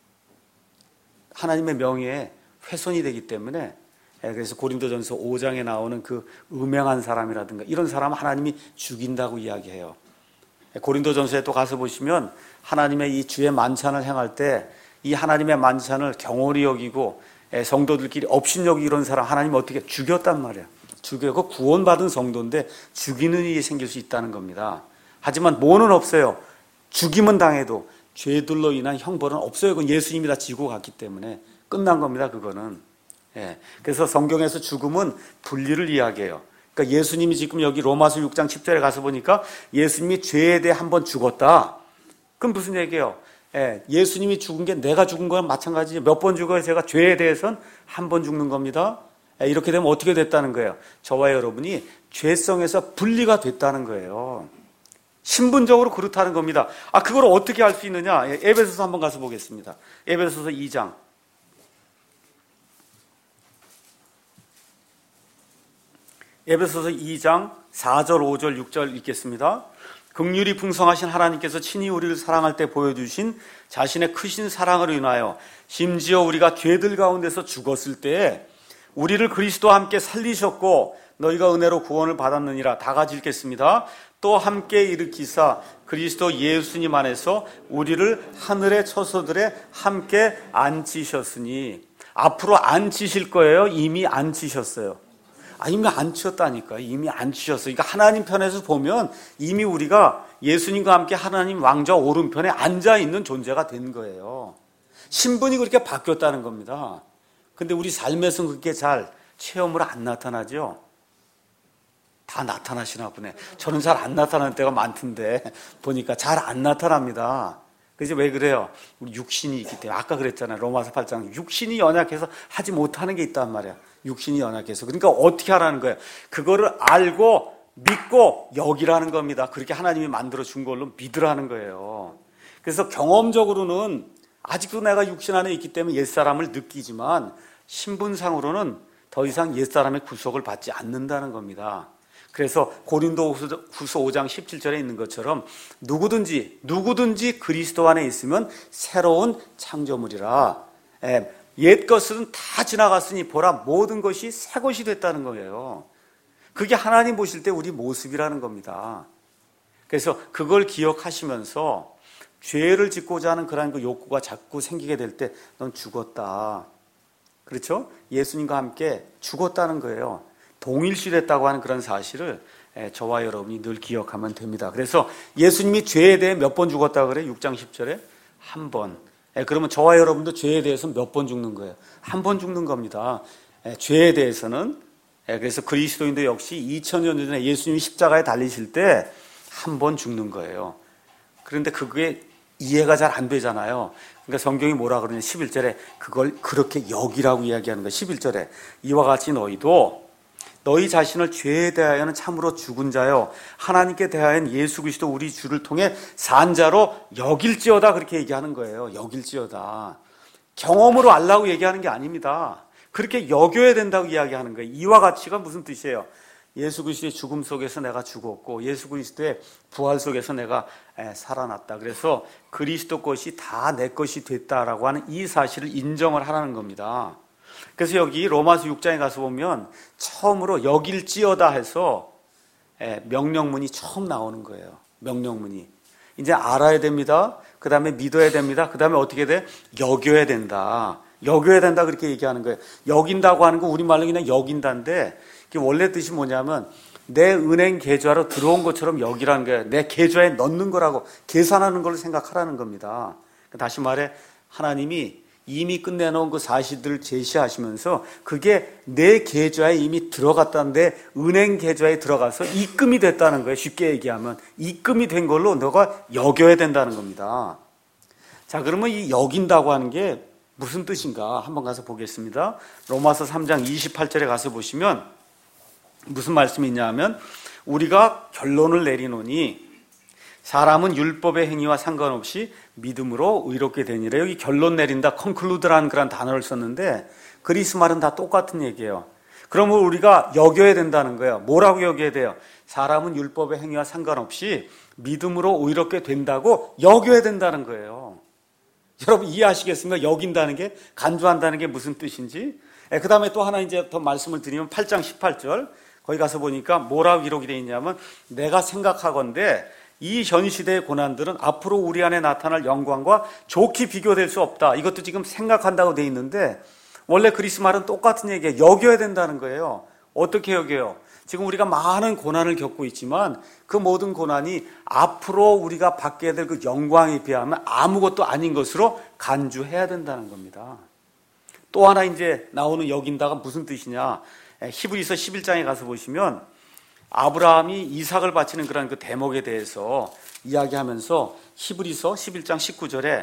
하나님의 명예에 훼손이 되기 때문에 그래서 고린도전서 오 장에 나오는 그 음행한 사람이라든가 이런 사람 하나님이 죽인다고 이야기해요. 고린도전서에 또 가서 보시면 하나님의 이 주의 만찬을 행할 때 이 하나님의 만찬을 경홀히 여기고 성도들끼리 업신여기고 이런 사람 하나님 어떻게 죽였단 말이에요. 죽여고 구원받은 성도인데 죽이는 일이 생길 수 있다는 겁니다. 하지만 뭐는 없어요. 죽임은 당해도 죄들로 인한 형벌은 없어요. 그건 예수님이 다 지고 갔기 때문에 끝난 겁니다. 그거는. 예. 그래서 성경에서 죽음은 분리를 이야기해요. 그러니까 예수님이 지금 여기 로마서 육 장 십 절에 가서 보니까 예수님이 죄에 대해 한 번 죽었다. 그럼 무슨 얘기예요? 예. 예수님이 죽은 게 내가 죽은 거랑 마찬가지죠. 몇 번 죽어요? 제가 죄에 대해서는 한 번 죽는 겁니다. 예. 이렇게 되면 어떻게 됐다는 거예요? 저와 여러분이 죄성에서 분리가 됐다는 거예요. 신분적으로 그렇다는 겁니다. 아, 그걸 어떻게 알 수 있느냐? 예. 에베소서 한번 가서 보겠습니다. 에베소서 이 장. 에베소서 이 장 사 절, 오 절, 육 절 읽겠습니다. 긍휼이 풍성하신 하나님께서 친히 우리를 사랑할 때 보여주신 자신의 크신 사랑으로 인하여 심지어 우리가 죄들 가운데서 죽었을 때에 우리를 그리스도와 함께 살리셨고 너희가 은혜로 구원을 받았느니라. 다 같이 읽겠습니다. 또 함께 일으키사 그리스도 예수님 안에서 우리를 하늘의 처소들에 함께 앉히셨으니. 앞으로 앉히실 거예요? 이미 앉히셨어요? 아, 이미 앉히셨다니까요. 이미 앉히셨어요. 그러니까 하나님 편에서 보면 이미 우리가 예수님과 함께 하나님 왕좌 오른편에 앉아있는 존재가 된 거예요. 신분이 그렇게 바뀌었다는 겁니다. 근데 우리 삶에서는 그렇게 잘 체험으로 안 나타나죠? 다 나타나시나 보네. 저는 잘 안 나타나는 때가 많던데 보니까 잘 안 나타납니다. 그래서 왜 그래요? 우리 육신이 있기 때문에. 아까 그랬잖아요. 로마서 팔 장. 육신이 연약해서 하지 못하는 게 있단 말이야. 육신이 연약해서. 그러니까 어떻게 하라는 거예요? 그거를 알고 믿고 여기라는 겁니다. 그렇게 하나님이 만들어 준 걸로 믿으라는 거예요. 그래서 경험적으로는 아직도 내가 육신 안에 있기 때문에 옛사람을 느끼지만 신분상으로는 더 이상 옛사람의 구속을 받지 않는다는 겁니다. 그래서 고린도후서 오 장 십칠 절에 있는 것처럼 누구든지 누구든지 그리스도 안에 있으면 새로운 창조물이라. 옛 것은 다 지나갔으니 보라 모든 것이 새 것이 됐다는 거예요. 그게 하나님 보실 때 우리 모습이라는 겁니다. 그래서 그걸 기억하시면서 죄를 짓고자 하는 그런 그 욕구가 자꾸 생기게 될 때 넌 죽었다. 그렇죠? 예수님과 함께 죽었다는 거예요. 동일시됐다고 하는 그런 사실을 저와 여러분이 늘 기억하면 됩니다. 그래서 예수님이 죄에 대해 몇 번 죽었다고 그래요? 육 장 십 절에 한 번. 그러면 저와 여러분도 죄에 대해서 몇 번 죽는 거예요? 한 번 죽는 겁니다. 죄에 대해서는. 그래서 그리스도인도 역시 이천 년 전에 예수님이 십자가에 달리실 때 한 번 죽는 거예요. 그런데 그게 이해가 잘 안 되잖아요. 그러니까 성경이 뭐라 그러냐? 십일 절에 그걸 그렇게 여기라고 이야기하는 거예요. 십일 절에 이와 같이 너희도 너희 자신을 죄에 대하여는 참으로 죽은 자요 하나님께 대하여는 예수 그리스도 우리 주를 통해 산 자로 여길지어다. 그렇게 얘기하는 거예요. 여길지어다. 경험으로 알라고 얘기하는 게 아닙니다. 그렇게 여겨야 된다고 이야기하는 거예요. 이와 같이가 무슨 뜻이에요? 예수 그리스도의 죽음 속에서 내가 죽었고 예수 그리스도의 부활 속에서 내가 살아났다. 그래서 그리스도 것이 다 내 것이 됐다라고 하는 이 사실을 인정을 하라는 겁니다. 그래서 여기 로마서 육 장에 가서 보면 처음으로 여길지어다 해서 명령문이 처음 나오는 거예요. 명령문이. 이제 알아야 됩니다. 그 다음에 믿어야 됩니다. 그 다음에 어떻게 돼? 여겨야 된다. 여겨야 된다 그렇게 얘기하는 거예요. 여긴다고 하는 거 우리말로 그냥 여긴다인데 원래 뜻이 뭐냐면 내 은행 계좌로 들어온 것처럼 여기라는 거예요. 내 계좌에 넣는 거라고 계산하는 걸 생각하라는 겁니다. 다시 말해 하나님이 이미 끝내놓은 그 사실들을 제시하시면서 그게 내 계좌에 이미 들어갔다는데 은행 계좌에 들어가서 입금이 됐다는 거예요. 쉽게 얘기하면 입금이 된 걸로 너가 여겨야 된다는 겁니다. 자, 그러면 이 여긴다고 하는 게 무슨 뜻인가 한번 가서 보겠습니다. 로마서 삼 장 이십팔 절에 가서 보시면 무슨 말씀이 있냐 하면 우리가 결론을 내리노니 사람은 율법의 행위와 상관없이 믿음으로 의롭게 되니라. 여기 결론 내린다, conclude라는 그런 단어를 썼는데 그리스 말은 다 똑같은 얘기예요. 그러면 우리가 여겨야 된다는 거예요. 뭐라고 여겨야 돼요? 사람은 율법의 행위와 상관없이 믿음으로 의롭게 된다고 여겨야 된다는 거예요. 여러분 이해하시겠습니까? 여긴다는 게, 간주한다는 게 무슨 뜻인지. 그 다음에 또 하나 이제 더 말씀을 드리면 팔 장 십팔 절 거기 가서 보니까 뭐라고 기록이 되어 있냐면 내가 생각하건대 이 현 시대의 고난들은 앞으로 우리 안에 나타날 영광과 좋게 비교될 수 없다. 이것도 지금 생각한다고 되어 있는데 원래 그리스 말은 똑같은 얘기예요. 여겨야 된다는 거예요. 어떻게 여겨요? 지금 우리가 많은 고난을 겪고 있지만 그 모든 고난이 앞으로 우리가 받게 될 그 영광에 비하면 아무것도 아닌 것으로 간주해야 된다는 겁니다. 또 하나 이제 나오는 여긴다가 무슨 뜻이냐? 히브리서 십일 장에 가서 보시면 아브라함이 이삭을 바치는 그런 그 대목에 대해서 이야기하면서 히브리서 십일 장 십구 절에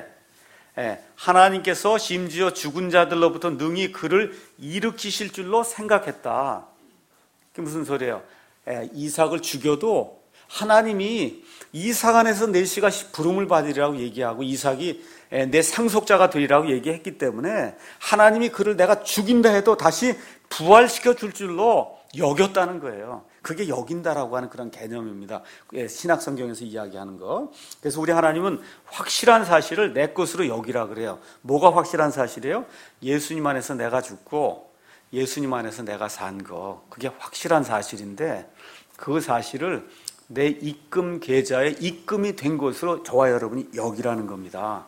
하나님께서 심지어 죽은 자들로부터 능히 그를 일으키실 줄로 생각했다. 그게 무슨 소리예요? 이삭을 죽여도 하나님이 이삭 안에서 내 씨가 부름을 받으리라고 얘기하고 이삭이 내 상속자가 되리라고 얘기했기 때문에 하나님이 그를 내가 죽인다 해도 다시 부활시켜 줄 줄로 여겼다는 거예요. 그게 여긴다라고 하는 그런 개념입니다. 신약 성경에서 이야기하는 거. 그래서 우리 하나님은 확실한 사실을 내 것으로 여기라 그래요. 뭐가 확실한 사실이에요? 예수님 안에서 내가 죽고 예수님 안에서 내가 산 거. 그게 확실한 사실인데 그 사실을 내 입금 계좌에 입금이 된 것으로 저와 여러분이 여기라는 겁니다.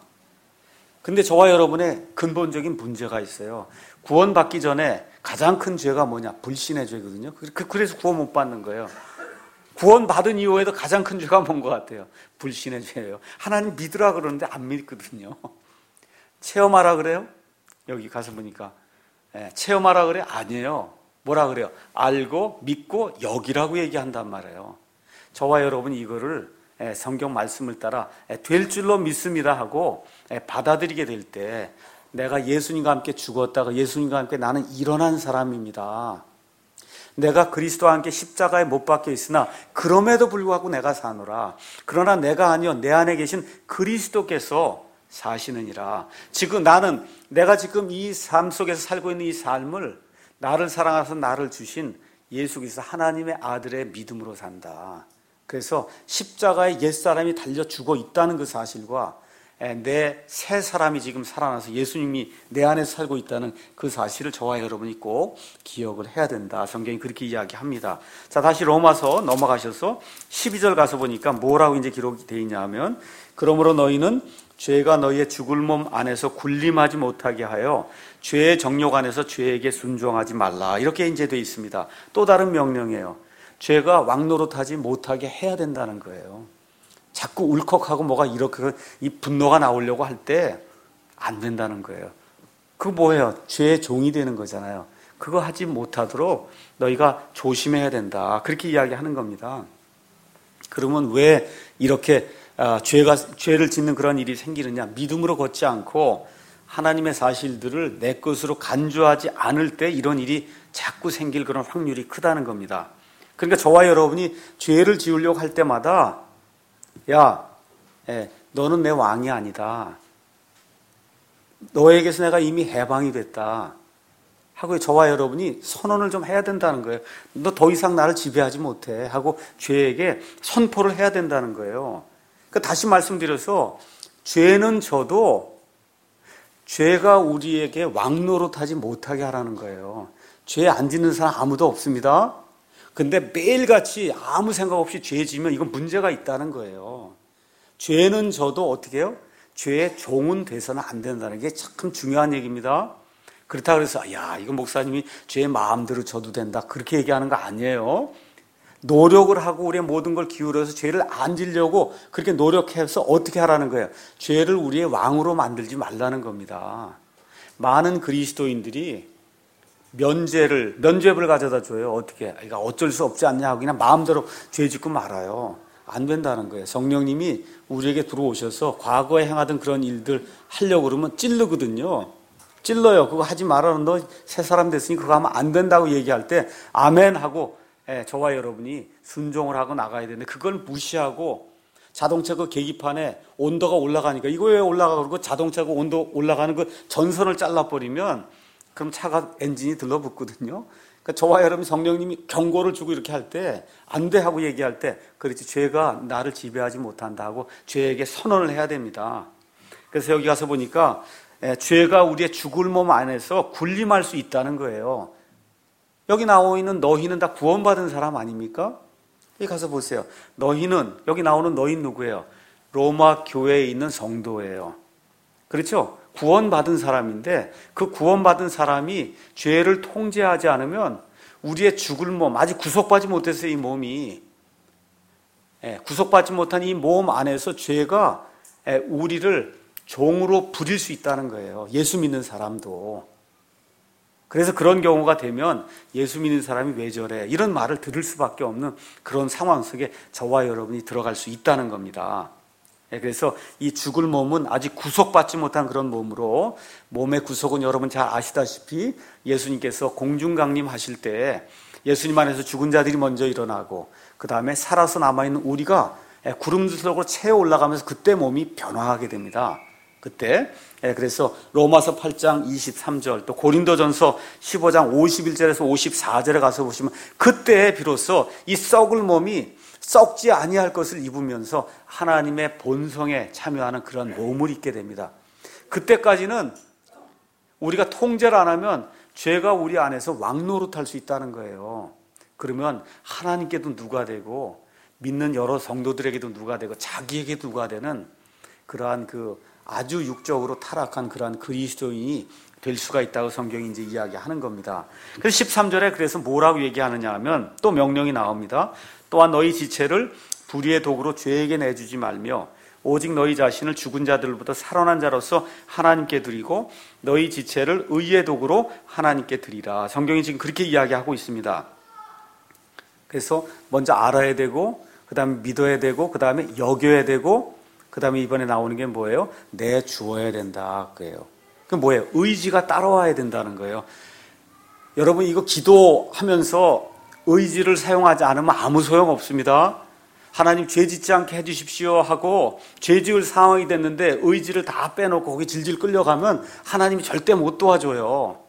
근데 저와 여러분의 근본적인 문제가 있어요. 구원받기 전에 가장 큰 죄가 뭐냐? 불신의 죄거든요. 그래서 구원 못 받는 거예요. 구원받은 이후에도 가장 큰 죄가 뭔 것 같아요? 불신의 죄예요. 하나님 믿으라 그러는데 안 믿거든요. 체험하라 그래요? 여기 가서 보니까 네, 체험하라 그래? 아니에요. 뭐라 그래요? 알고 믿고 여기라고 얘기한단 말이에요. 저와 여러분이 이거를 성경 말씀을 따라 될 줄로 믿습니다 하고 받아들이게 될 때 내가 예수님과 함께 죽었다가 예수님과 함께 나는 일어난 사람입니다. 내가 그리스도와 함께 십자가에 못 박혀 있으나 그럼에도 불구하고 내가 사노라. 그러나 내가 아니요 내 안에 계신 그리스도께서 사시느니라. 지금 나는 내가 지금 이 삶 속에서 살고 있는 이 삶을 나를 사랑하셔서 나를 주신 예수 그리스도 하나님의 아들의 믿음으로 산다. 그래서 십자가에 옛사람이 달려 죽어 있다는 그 사실과 내 새 사람이 지금 살아나서 예수님이 내 안에 살고 있다는 그 사실을 저와 여러분이 꼭 기억을 해야 된다. 성경이 그렇게 이야기합니다. 자, 다시 로마서 넘어가셔서 십이 절 가서 보니까 뭐라고 이제 기록이 되어 있냐 하면 그러므로 너희는 죄가 너희의 죽을 몸 안에서 군림하지 못하게 하여 죄의 정욕 안에서 죄에게 순종하지 말라. 이렇게 이제 되어 있습니다. 또 다른 명령이에요. 죄가 왕노릇하지 못하게 해야 된다는 거예요. 자꾸 울컥하고 뭐가 이렇게 이 분노가 나오려고 할 때 안 된다는 거예요. 그거 뭐예요? 죄의 종이 되는 거잖아요. 그거 하지 못하도록 너희가 조심해야 된다. 그렇게 이야기하는 겁니다. 그러면 왜 이렇게 아, 죄가 죄를 짓는 그런 일이 생기느냐? 믿음으로 걷지 않고 하나님의 사실들을 내 것으로 간주하지 않을 때 이런 일이 자꾸 생길 그런 확률이 크다는 겁니다. 그러니까 저와 여러분이 죄를 지으려고 할 때마다 야, 예, 너는 내 왕이 아니다. 너에게서 내가 이미 해방이 됐다. 하고 저와 여러분이 선언을 좀 해야 된다는 거예요. 너 더 이상 나를 지배하지 못해. 하고 죄에게 선포를 해야 된다는 거예요. 그러니까 다시 말씀드려서 죄는 저도 죄가 우리에게 왕노릇하지 못하게 하라는 거예요. 죄 안 짓는 사람 아무도 없습니다. 근데 매일같이 아무 생각 없이 죄 지면 이건 문제가 있다는 거예요. 죄는 저도 어떻게 해요? 죄의 종은 돼서는 안 된다는 게 참 중요한 얘기입니다. 그렇다 그래서 야 이거 목사님이 죄의 마음대로 져도 된다 그렇게 얘기하는 거 아니에요. 노력을 하고 우리의 모든 걸 기울여서 죄를 안 지려고 그렇게 노력해서 어떻게 하라는 거예요? 죄를 우리의 왕으로 만들지 말라는 겁니다. 많은 그리스도인들이 면죄를, 면죄부를 가져다 줘요. 어떻게? 그러니까 어쩔 수 없지 않냐 하고 그냥 마음대로 죄 짓고 말아요. 안 된다는 거예요. 성령님이 우리에게 들어오셔서 과거에 행하던 그런 일들 하려고 그러면 찔르거든요. 찔러요. 그거 하지 말아. 너 새 사람 됐으니 그거 하면 안 된다고 얘기할 때 아멘 하고 예, 저와 여러분이 순종을 하고 나가야 되는데 그걸 무시하고 자동차 그 계기판에 온도가 올라가니까 이거 왜 올라가 그러고 자동차가 온도 올라가는 그 전선을 잘라버리면 그럼 차가 엔진이 들러붙거든요. 그러니까 저와 여러분 성령님이 경고를 주고 이렇게 할 때 안 돼 하고 얘기할 때 그렇지 죄가 나를 지배하지 못한다 하고 죄에게 선언을 해야 됩니다. 그래서 여기 가서 보니까 에, 죄가 우리의 죽을 몸 안에서 군림할 수 있다는 거예요. 여기 나오고 있는 너희는 다 구원받은 사람 아닙니까? 여기 가서 보세요. 너희는 여기 나오는 너희는 누구예요? 로마 교회에 있는 성도예요. 그렇죠? 구원받은 사람인데 그 구원받은 사람이 죄를 통제하지 않으면 우리의 죽을 몸, 아직 구속받지 못했어요. 이 몸이. 예, 구속받지 못한 이 몸 안에서 죄가 예, 우리를 종으로 부릴 수 있다는 거예요. 예수 믿는 사람도. 그래서 그런 경우가 되면 예수 믿는 사람이 왜 저래? 이런 말을 들을 수밖에 없는 그런 상황 속에 저와 여러분이 들어갈 수 있다는 겁니다. 그래서 이 죽을 몸은 아직 구속받지 못한 그런 몸으로, 몸의 구속은 여러분 잘 아시다시피 예수님께서 공중강림하실 때 예수님 안에서 죽은 자들이 먼저 일어나고 그 다음에 살아서 남아있는 우리가 구름 속으로 채워 올라가면서 그때 몸이 변화하게 됩니다. 그때. 그래서 로마서 팔 장 이십삼 절, 또 고린도전서 십오 장 오십일 절에서 오십사 절에 가서 보시면 그때 비로소 이 썩을 몸이 썩지 아니할 것을 입으면서 하나님의 본성에 참여하는 그런 몸을 입게 됩니다. 그때까지는 우리가 통제를 안 하면 죄가 우리 안에서 왕노릇할 수 있다는 거예요. 그러면 하나님께도 누가 되고 믿는 여러 성도들에게도 누가 되고 자기에게도 누가 되는 그러한 그 아주 육적으로 타락한 그러한 그리스도인이 될 수가 있다고 성경이 이제 이야기하는 겁니다. 그래서 십삼 절에 그래서 뭐라고 얘기하느냐 하면 또 명령이 나옵니다. 또한 너희 지체를 불의의 도구로 죄에게 내주지 말며 오직 너희 자신을 죽은 자들로부터 살아난 자로서 하나님께 드리고 너희 지체를 의의 도구로 하나님께 드리라. 성경이 지금 그렇게 이야기하고 있습니다. 그래서 먼저 알아야 되고 그 다음에 믿어야 되고 그 다음에 여겨야 되고 그 다음에 이번에 나오는 게 뭐예요? 내주어야 된다. 그래요. 그 뭐예요? 의지가 따라와야 된다는 거예요. 여러분 이거 기도하면서 의지를 사용하지 않으면 아무 소용 없습니다. 하나님 죄 짓지 않게 해주십시오 하고 죄 지을 상황이 됐는데 의지를 다 빼놓고 거기 질질 끌려가면 하나님이 절대 못 도와줘요.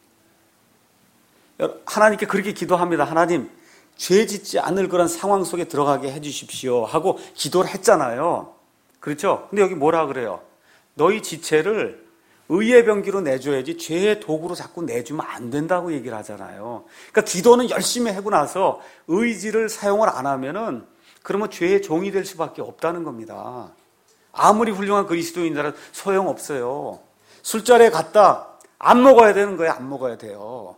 하나님께 그렇게 기도합니다. 하나님 죄 짓지 않을 그런 상황 속에 들어가게 해주십시오 하고 기도를 했잖아요. 그렇죠? 근데 여기 뭐라 그래요? 너희 지체를 의의 병기로 내줘야지 죄의 도구로 자꾸 내주면 안 된다고 얘기를 하잖아요. 그러니까 기도는 열심히 하고 나서 의지를 사용을 안 하면은 그러면 죄의 종이 될 수밖에 없다는 겁니다. 아무리 훌륭한 그리스도인이라도 소용없어요. 술자리에 갔다 안 먹어야 되는 거예요. 안 먹어야 돼요.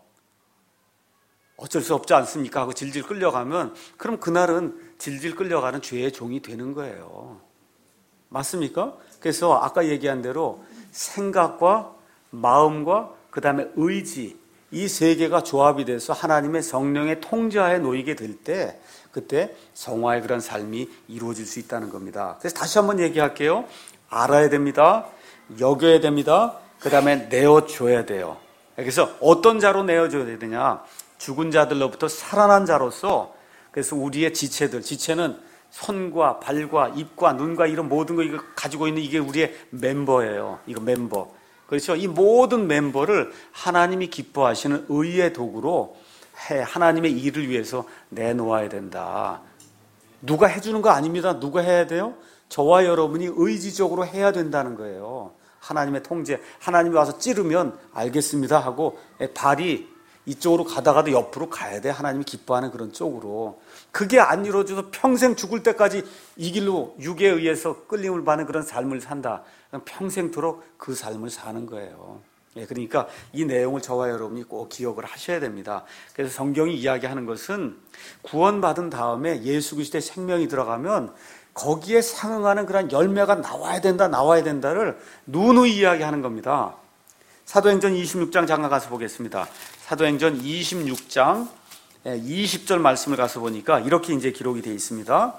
어쩔 수 없지 않습니까? 하고 질질 끌려가면 그럼 그날은 질질 끌려가는 죄의 종이 되는 거예요. 맞습니까? 그래서 아까 얘기한 대로 생각과 마음과 그 다음에 의지 이 세 개가 조합이 돼서 하나님의 성령의 통제하에 놓이게 될 때 그때 성화의 그런 삶이 이루어질 수 있다는 겁니다. 그래서 다시 한번 얘기할게요. 알아야 됩니다. 여겨야 됩니다. 그 다음에 내어줘야 돼요. 그래서 어떤 자로 내어줘야 되냐? 죽은 자들로부터 살아난 자로서 그래서 우리의 지체들, 지체는 손과 발과 입과 눈과 이런 모든 거 이거 가지고 있는 이게 우리의 멤버예요. 이거 멤버. 그렇죠? 이 모든 멤버를 하나님이 기뻐하시는 의의 도구로 해 하나님의 일을 위해서 내놓아야 된다. 누가 해주는 거 아닙니다. 누가 해야 돼요? 저와 여러분이 의지적으로 해야 된다는 거예요. 하나님의 통제. 하나님이 와서 찌르면 알겠습니다 하고 발이 이쪽으로 가다가도 옆으로 가야 돼. 하나님이 기뻐하는 그런 쪽으로. 그게 안 이루어져서 평생 죽을 때까지 이 길로 육에 의해서 끌림을 받는 그런 삶을 산다. 평생토록 그 삶을 사는 거예요. 예, 그러니까 이 내용을 저와 여러분이 꼭 기억을 하셔야 됩니다. 그래서 성경이 이야기하는 것은 구원받은 다음에 예수 그리스도의 생명이 들어가면 거기에 상응하는 그런 열매가 나와야 된다, 나와야 된다를 누누이 이야기하는 겁니다. 사도행전 이십육 장 잠깐 가서 보겠습니다. 사도행전 이십육 장 이십 절 말씀을 가서 보니까 이렇게 이제 기록이 되어 있습니다.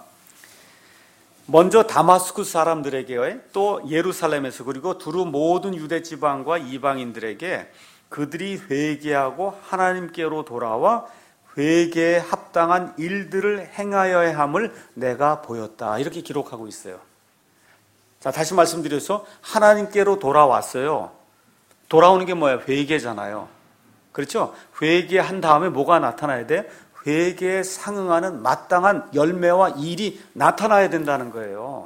먼저 다마스쿠스 사람들에게 또 예루살렘에서 그리고 두루 모든 유대 지방과 이방인들에게 그들이 회개하고 하나님께로 돌아와 회개에 합당한 일들을 행하여야 함을 내가 보였다. 이렇게 기록하고 있어요. 자, 다시 말씀드려서 하나님께로 돌아왔어요. 돌아오는 게 뭐예요? 회개잖아요. 그렇죠? 회개한 다음에 뭐가 나타나야 돼? 회개에 상응하는 마땅한 열매와 일이 나타나야 된다는 거예요.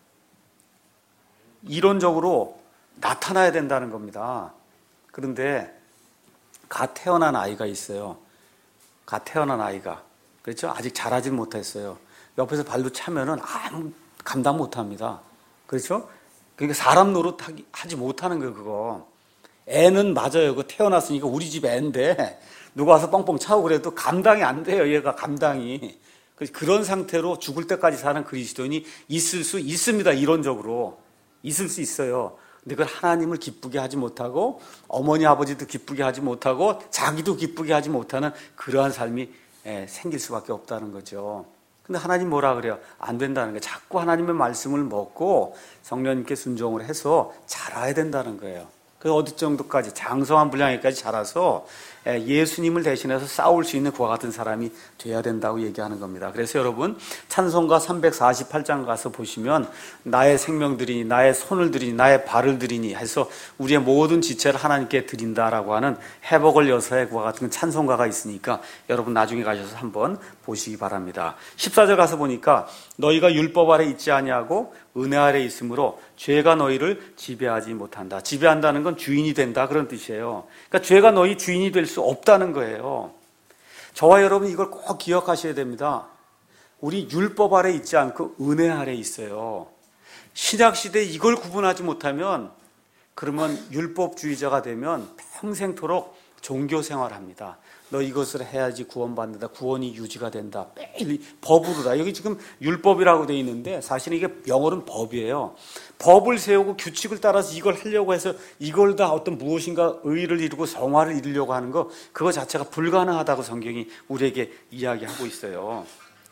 이론적으로 나타나야 된다는 겁니다. 그런데 갓 태어난 아이가 있어요. 갓 태어난 아이가. 그렇죠? 아직 자라지 못했어요. 옆에서 발로 차면은 아무 감당 못합니다. 그렇죠? 그러니까 사람 노릇 하지 못하는 거예요, 그거. 애는 맞아요. 그 태어났으니까 우리 집 애인데 누가 와서 뻥뻥 차고 그래도 감당이 안 돼요. 얘가 감당이. 그런 상태로 죽을 때까지 사는 그리스도인이 있을 수 있습니다. 이론적으로. 있을 수 있어요. 근데 그걸 하나님을 기쁘게 하지 못하고 어머니 아버지도 기쁘게 하지 못하고 자기도 기쁘게 하지 못하는 그러한 삶이 생길 수밖에 없다는 거죠. 근데 하나님 뭐라 그래요? 안 된다는 거예요. 자꾸 하나님의 말씀을 먹고 성령님께 순종을 해서 자라야 된다는 거예요. 그래서 어디 정도까지 장성한 분량에까지 자라서 예수님을 대신해서 싸울 수 있는 그와 같은 사람이 돼야 된다고 얘기하는 겁니다. 그래서 여러분 찬송가 삼백사십팔 장 가서 보시면 나의 생명 드리니 나의 손을 드리니 나의 발을 드리니 해서 우리의 모든 지체를 하나님께 드린다라고 하는 해복을 여서의 그와 같은 찬송가가 있으니까 여러분 나중에 가셔서 한번 보시기 바랍니다. 십사 절 가서 보니까 너희가 율법 아래 있지 아니하고 은혜 아래 있으므로 죄가 너희를 지배하지 못한다. 지배한다는 건 주인이 된다 그런 뜻이에요. 그러니까 죄가 너희 주인이 될 수 없다는 거예요. 저와 여러분 이걸 꼭 기억하셔야 됩니다. 우리 율법 아래 있지 않고 은혜 아래 있어요. 신약시대에 이걸 구분하지 못하면 그러면 율법주의자가 되면 평생토록 종교생활합니다. 너 이것을 해야지 구원받는다. 구원이 유지가 된다. 매일 법으로다. 여기 지금 율법이라고 되어 있는데 사실은 이게 영어로는 법이에요. 법을 세우고 규칙을 따라서 이걸 하려고 해서 이걸 다 어떤 무엇인가 의의를 이루고 성화를 이루려고 하는 거 그거 자체가 불가능하다고 성경이 우리에게 이야기하고 있어요.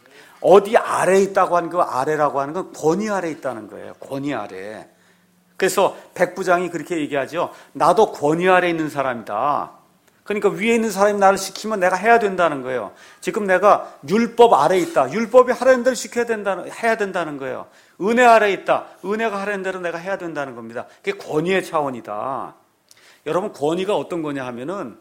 어디 아래에 있다고 하는 거 아래라고 하는 건 권위 아래에 있다는 거예요. 권위 아래. 그래서 백부장이 그렇게 얘기하죠. 나도 권위 아래에 있는 사람이다. 그러니까 위에 있는 사람이 나를 시키면 내가 해야 된다는 거예요. 지금 내가 율법 아래에 있다. 율법이 하라는 대로 시켜야 된다는, 해야 된다는 거예요. 은혜 아래에 있다. 은혜가 하라는 대로 내가 해야 된다는 겁니다. 그게 권위의 차원이다. 여러분 권위가 어떤 거냐 하면은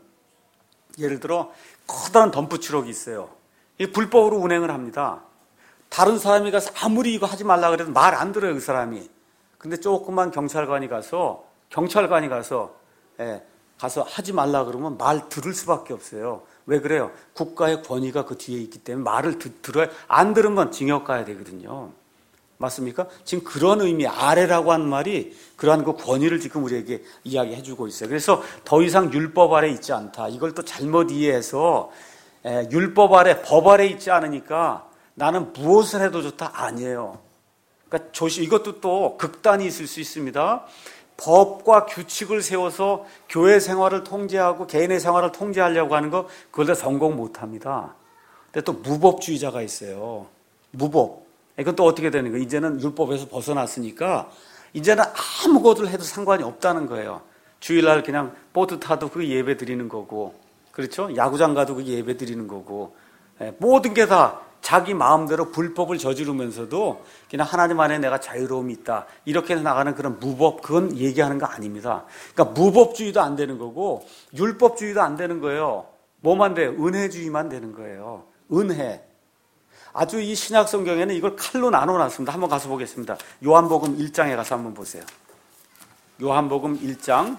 예를 들어 커다란 덤프트럭이 있어요. 이 불법으로 운행을 합니다. 다른 사람이 가서 아무리 이거 하지 말라 그래도 말 안 들어요, 그 사람이. 근데 조그만 경찰관이 가서 경찰관이 가서 예, 가서 하지 말라 그러면 말 들을 수밖에 없어요. 왜 그래요? 국가의 권위가 그 뒤에 있기 때문에 말을 드, 들어야 안 들으면 징역 가야 되거든요. 맞습니까? 지금 그런 의미 아래라고 하는 말이 그러한 그 권위를 지금 우리에게 이야기해 주고 있어요. 그래서 더 이상 율법 아래 있지 않다. 이걸 또 잘못 이해해서 에, 율법 아래 법 아래 있지 않으니까 나는 무엇을 해도 좋다. 아니에요. 그러니까 조심 이것도 또 극단이 있을 수 있습니다. 법과 규칙을 세워서 교회 생활을 통제하고 개인의 생활을 통제하려고 하는 거 그걸 다 성공 못합니다. 근데 또 무법주의자가 있어요. 무법. 이건 또 어떻게 되는 거예요? 이제는 율법에서 벗어났으니까 이제는 아무것을 해도 상관이 없다는 거예요. 주일날 그냥 보트 타도 그게 예배 드리는 거고 그렇죠? 야구장 가도 그게 예배 드리는 거고 모든 게 다 자기 마음대로 불법을 저지르면서도 그냥 하나님 안에 내가 자유로움이 있다. 이렇게 나가는 그런 무법, 그건 얘기하는 거 아닙니다. 그러니까 무법주의도 안 되는 거고 율법주의도 안 되는 거예요. 뭐만 돼요? 은혜주의만 되는 거예요. 은혜. 아주 이 신약 성경에는 이걸 칼로 나눠놨습니다. 한번 가서 보겠습니다. 요한복음 일 장에 가서 한번 보세요. 요한복음 일 장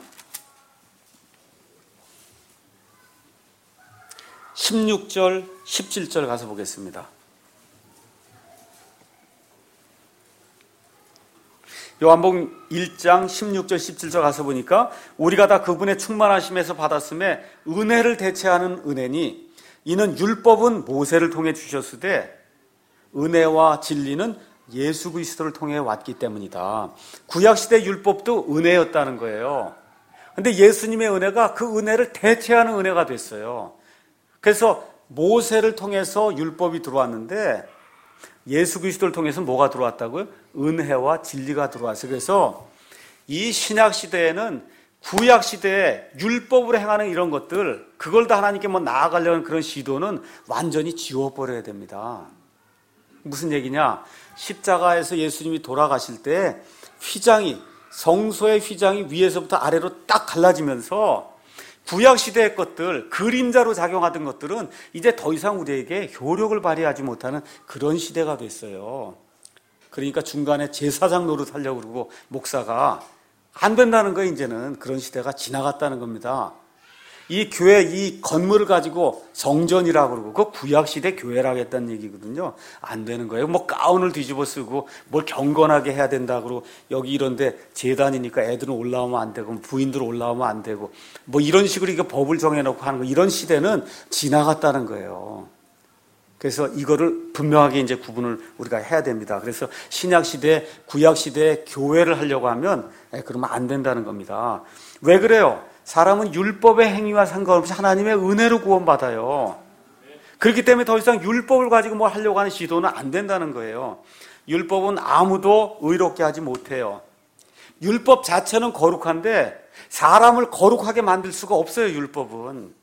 십육 절, 십칠 절 가서 보겠습니다. 요한복음 일 장 십육 절, 십칠 절 가서 보니까 우리가 다 그분의 충만하심에서 받았음에 은혜를 대체하는 은혜니 이는 율법은 모세를 통해 주셨으되 은혜와 진리는 예수 그리스도를 통해 왔기 때문이다. 구약시대 율법도 은혜였다는 거예요. 그런데 예수님의 은혜가 그 은혜를 대체하는 은혜가 됐어요. 그래서 모세를 통해서 율법이 들어왔는데 예수 그리스도를 통해서 뭐가 들어왔다고요? 은혜와 진리가 들어왔어요. 그래서 이 신약 시대에는 구약 시대에 율법으로 행하는 이런 것들 그걸 다 하나님께 뭐 나아가려는 그런 시도는 완전히 지워버려야 됩니다. 무슨 얘기냐? 십자가에서 예수님이 돌아가실 때 휘장이 성소의 휘장이 위에서부터 아래로 딱 갈라지면서 구약시대의 것들, 그림자로 작용하던 것들은 이제 더 이상 우리에게 효력을 발휘하지 못하는 그런 시대가 됐어요. 그러니까 중간에 제사장 노릇 하려고 그러고 목사가 안 된다는 거예요. 이제는 그런 시대가 지나갔다는 겁니다. 이 교회, 이 건물을 가지고 성전이라고 그러고 그 구약시대 교회라고 했다는 얘기거든요. 안 되는 거예요. 뭐 가운을 뒤집어 쓰고 뭘 경건하게 해야 된다 그러고 여기 이런데 제단이니까 애들은 올라오면 안 되고 부인들 올라오면 안 되고 뭐 이런 식으로 이거 법을 정해놓고 하는 거, 이런 시대는 지나갔다는 거예요. 그래서 이거를 분명하게 이제 구분을 우리가 해야 됩니다. 그래서 신약시대, 구약시대에 교회를 하려고 하면 그러면 안 된다는 겁니다. 왜 그래요? 사람은 율법의 행위와 상관없이 하나님의 은혜로 구원받아요. 그렇기 때문에 더 이상 율법을 가지고 뭘 하려고 하는 시도는 안 된다는 거예요. 율법은 아무도 의롭게 하지 못해요. 율법 자체는 거룩한데 사람을 거룩하게 만들 수가 없어요. 율법은.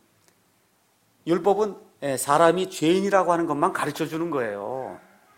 율법은 사람이 죄인이라고 하는 것만 가르쳐 주는 거예요.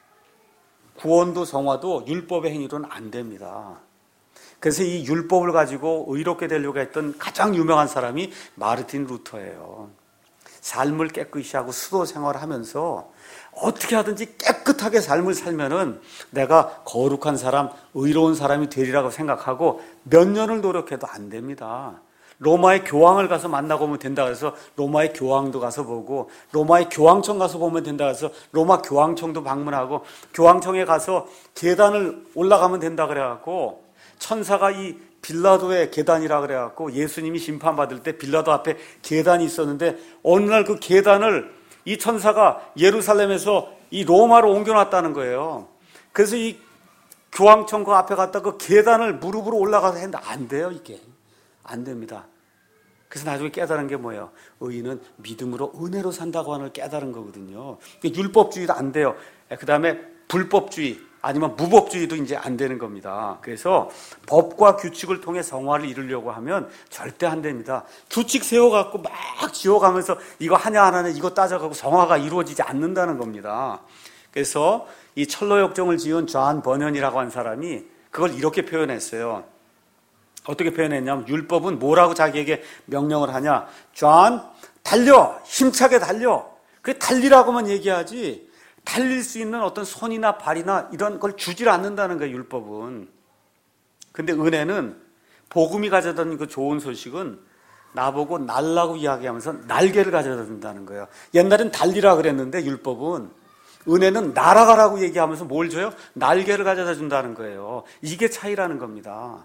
구원도 성화도 율법의 행위로는 안 됩니다. 그래서 이 율법을 가지고 의롭게 되려고 했던 가장 유명한 사람이 마르틴 루터예요. 삶을 깨끗이 하고 수도 생활을 하면서 어떻게 하든지 깨끗하게 삶을 살면은 내가 거룩한 사람, 의로운 사람이 되리라고 생각하고 몇 년을 노력해도 안 됩니다. 로마의 교황을 가서 만나고 오면 된다 그래서 로마의 교황도 가서 보고, 로마의 교황청 가서 보면 된다 그래서 로마 교황청도 방문하고, 교황청에 가서 계단을 올라가면 된다 그래갖고 천사가 이 빌라도의 계단이라 그래갖고 예수님이 심판받을 때 빌라도 앞에 계단이 있었는데 어느 날 그 계단을 이 천사가 예루살렘에서 이 로마로 옮겨놨다는 거예요. 그래서 이 교황청 그 앞에 갔다 그 계단을 무릎으로 올라가서 했는데 안 돼요. 이게 안 됩니다. 그래서 나중에 깨달은 게 뭐예요? 의인은 믿음으로 은혜로 산다고 하는 걸 깨달은 거거든요. 율법주의도 안 돼요. 그 다음에 불법주의 아니면 무법주의도 이제 안 되는 겁니다. 그래서 법과 규칙을 통해 성화를 이루려고 하면 절대 안 됩니다. 규칙 세워갖고 막 지워가면서 이거 하냐 안 하냐 이거 따져가고 성화가 이루어지지 않는다는 겁니다. 그래서 이 철로역정을 지은 존 버년이라고 한 사람이 그걸 이렇게 표현했어요. 어떻게 표현했냐면 율법은 뭐라고 자기에게 명령을 하냐. 존, 달려! 힘차게 달려! 그게 달리라고만 얘기하지 달릴 수 있는 어떤 손이나 발이나 이런 걸 주질 않는다는 거예요, 율법은. 근데 은혜는 복음이 가져다 준 그 좋은 소식은 나보고 날라고 이야기하면서 날개를 가져다 준다는 거예요. 옛날엔 달리라 그랬는데 율법은, 은혜는 날아가라고 얘기하면서 뭘 줘요? 날개를 가져다 준다는 거예요. 이게 차이라는 겁니다.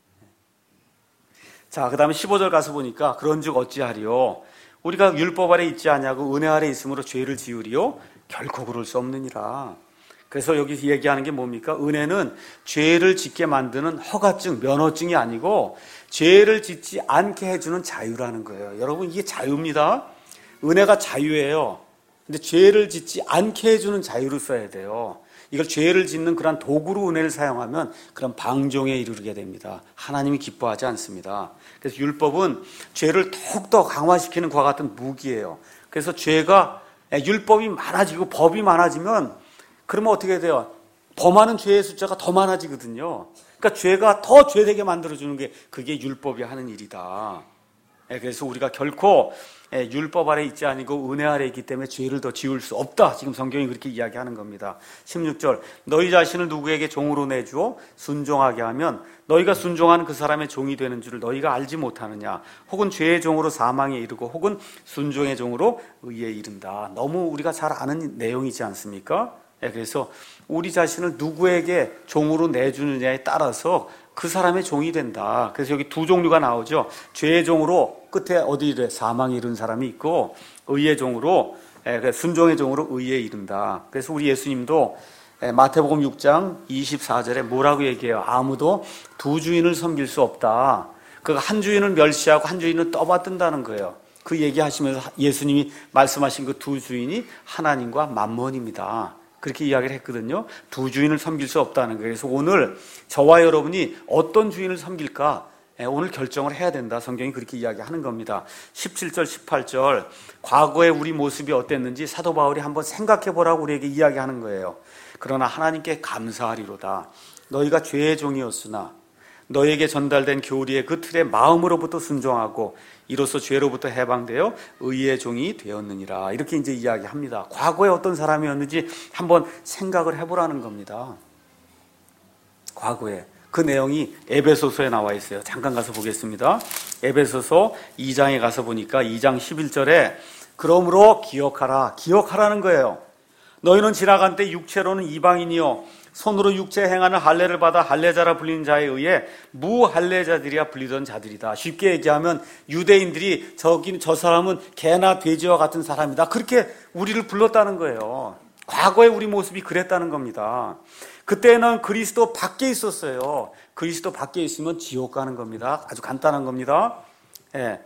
자, 그 다음에 십오 절 가서 보니까 그런즉 어찌하리요? 우리가 율법 아래 있지 아니하고 은혜 아래 있으므로 죄를 지으리요? 결코 그럴 수 없느니라. 그래서 여기 얘기하는 게 뭡니까? 은혜는 죄를 짓게 만드는 허가증, 면허증이 아니고 죄를 짓지 않게 해주는 자유라는 거예요. 여러분, 이게 자유입니다. 은혜가 자유예요. 근데 죄를 짓지 않게 해주는 자유를 써야 돼요. 이걸 죄를 짓는 그런 도구로 은혜를 사용하면 그런 방종에 이르게 됩니다. 하나님이 기뻐하지 않습니다. 그래서 율법은 죄를 더욱더 강화시키는 것과 같은 무기예요. 그래서 죄가, 율법이 많아지고 법이 많아지면 그러면 어떻게 돼요? 범하는 죄의 숫자가 더 많아지거든요. 그러니까 죄가 더 죄되게 만들어주는 게 그게 율법이 하는 일이다. 그래서 우리가 결코 율법 아래 있지 아니고 은혜 아래 있기 때문에 죄를 더 지을 수 없다. 지금 성경이 그렇게 이야기하는 겁니다. 십육 절, 너희 자신을 누구에게 종으로 내주어 순종하게 하면 너희가 순종하는 그 사람의 종이 되는 줄을 너희가 알지 못하느냐. 혹은 죄의 종으로 사망에 이르고 혹은 순종의 종으로 의에 이른다. 너무 우리가 잘 아는 내용이지 않습니까? 그래서 우리 자신을 누구에게 종으로 내주느냐에 따라서 그 사람의 종이 된다. 그래서 여기 두 종류가 나오죠. 죄의 종으로 끝에 어디에 사망에 이른 사람이 있고, 의의 종으로, 순종의 종으로 의에 이른다. 그래서 우리 예수님도 마태복음 육 장 이십사 절에 뭐라고 얘기해요? 아무도 두 주인을 섬길 수 없다. 그 한 주인을 멸시하고 한 주인을 떠받든다는 거예요. 그 얘기하시면서 예수님이 말씀하신 그 두 주인이 하나님과 만몬입니다. 그렇게 이야기를 했거든요. 두 주인을 섬길 수 없다는 거예요. 그래서 오늘 저와 여러분이 어떤 주인을 섬길까 오늘 결정을 해야 된다. 성경이 그렇게 이야기하는 겁니다. 십칠 절 십팔 절 과거의 우리 모습이 어땠는지 사도 바울이 한번 생각해 보라고 우리에게 이야기하는 거예요. 그러나 하나님께 감사하리로다. 너희가 죄의 종이었으나 너희에게 전달된 교리의 그 틀에 마음으로부터 순종하고 이로써 죄로부터 해방되어 의의 종이 되었느니라. 이렇게 이제 이야기합니다. 과거에 어떤 사람이었는지 한번 생각을 해보라는 겁니다. 과거에. 그 내용이 에베소서에 나와 있어요. 잠깐 가서 보겠습니다. 에베소서 이 장에 가서 보니까 이 장 십일 절에 그러므로 기억하라. 기억하라는 거예요. 너희는 지나간 때 육체로는 이방인이요 손으로 육체 행하는 할례를 받아 할례자라 불리는 자에 의해 무할례자들이야 불리던 자들이다. 쉽게 얘기하면 유대인들이 저기는 저 사람은 개나 돼지와 같은 사람이다. 그렇게 우리를 불렀다는 거예요. 과거에 우리 모습이 그랬다는 겁니다. 그때는 그리스도 밖에 있었어요. 그리스도 밖에 있으면 지옥 가는 겁니다. 아주 간단한 겁니다. 예.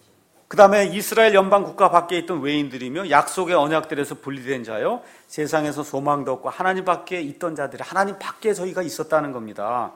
그 다음에 이스라엘 연방 국가 밖에 있던 외인들이며 약속의 언약들에서 분리된 자요 세상에서 소망도 없고 하나님 밖에 있던 자들이 하나님 밖에 저희가 있었다는 겁니다.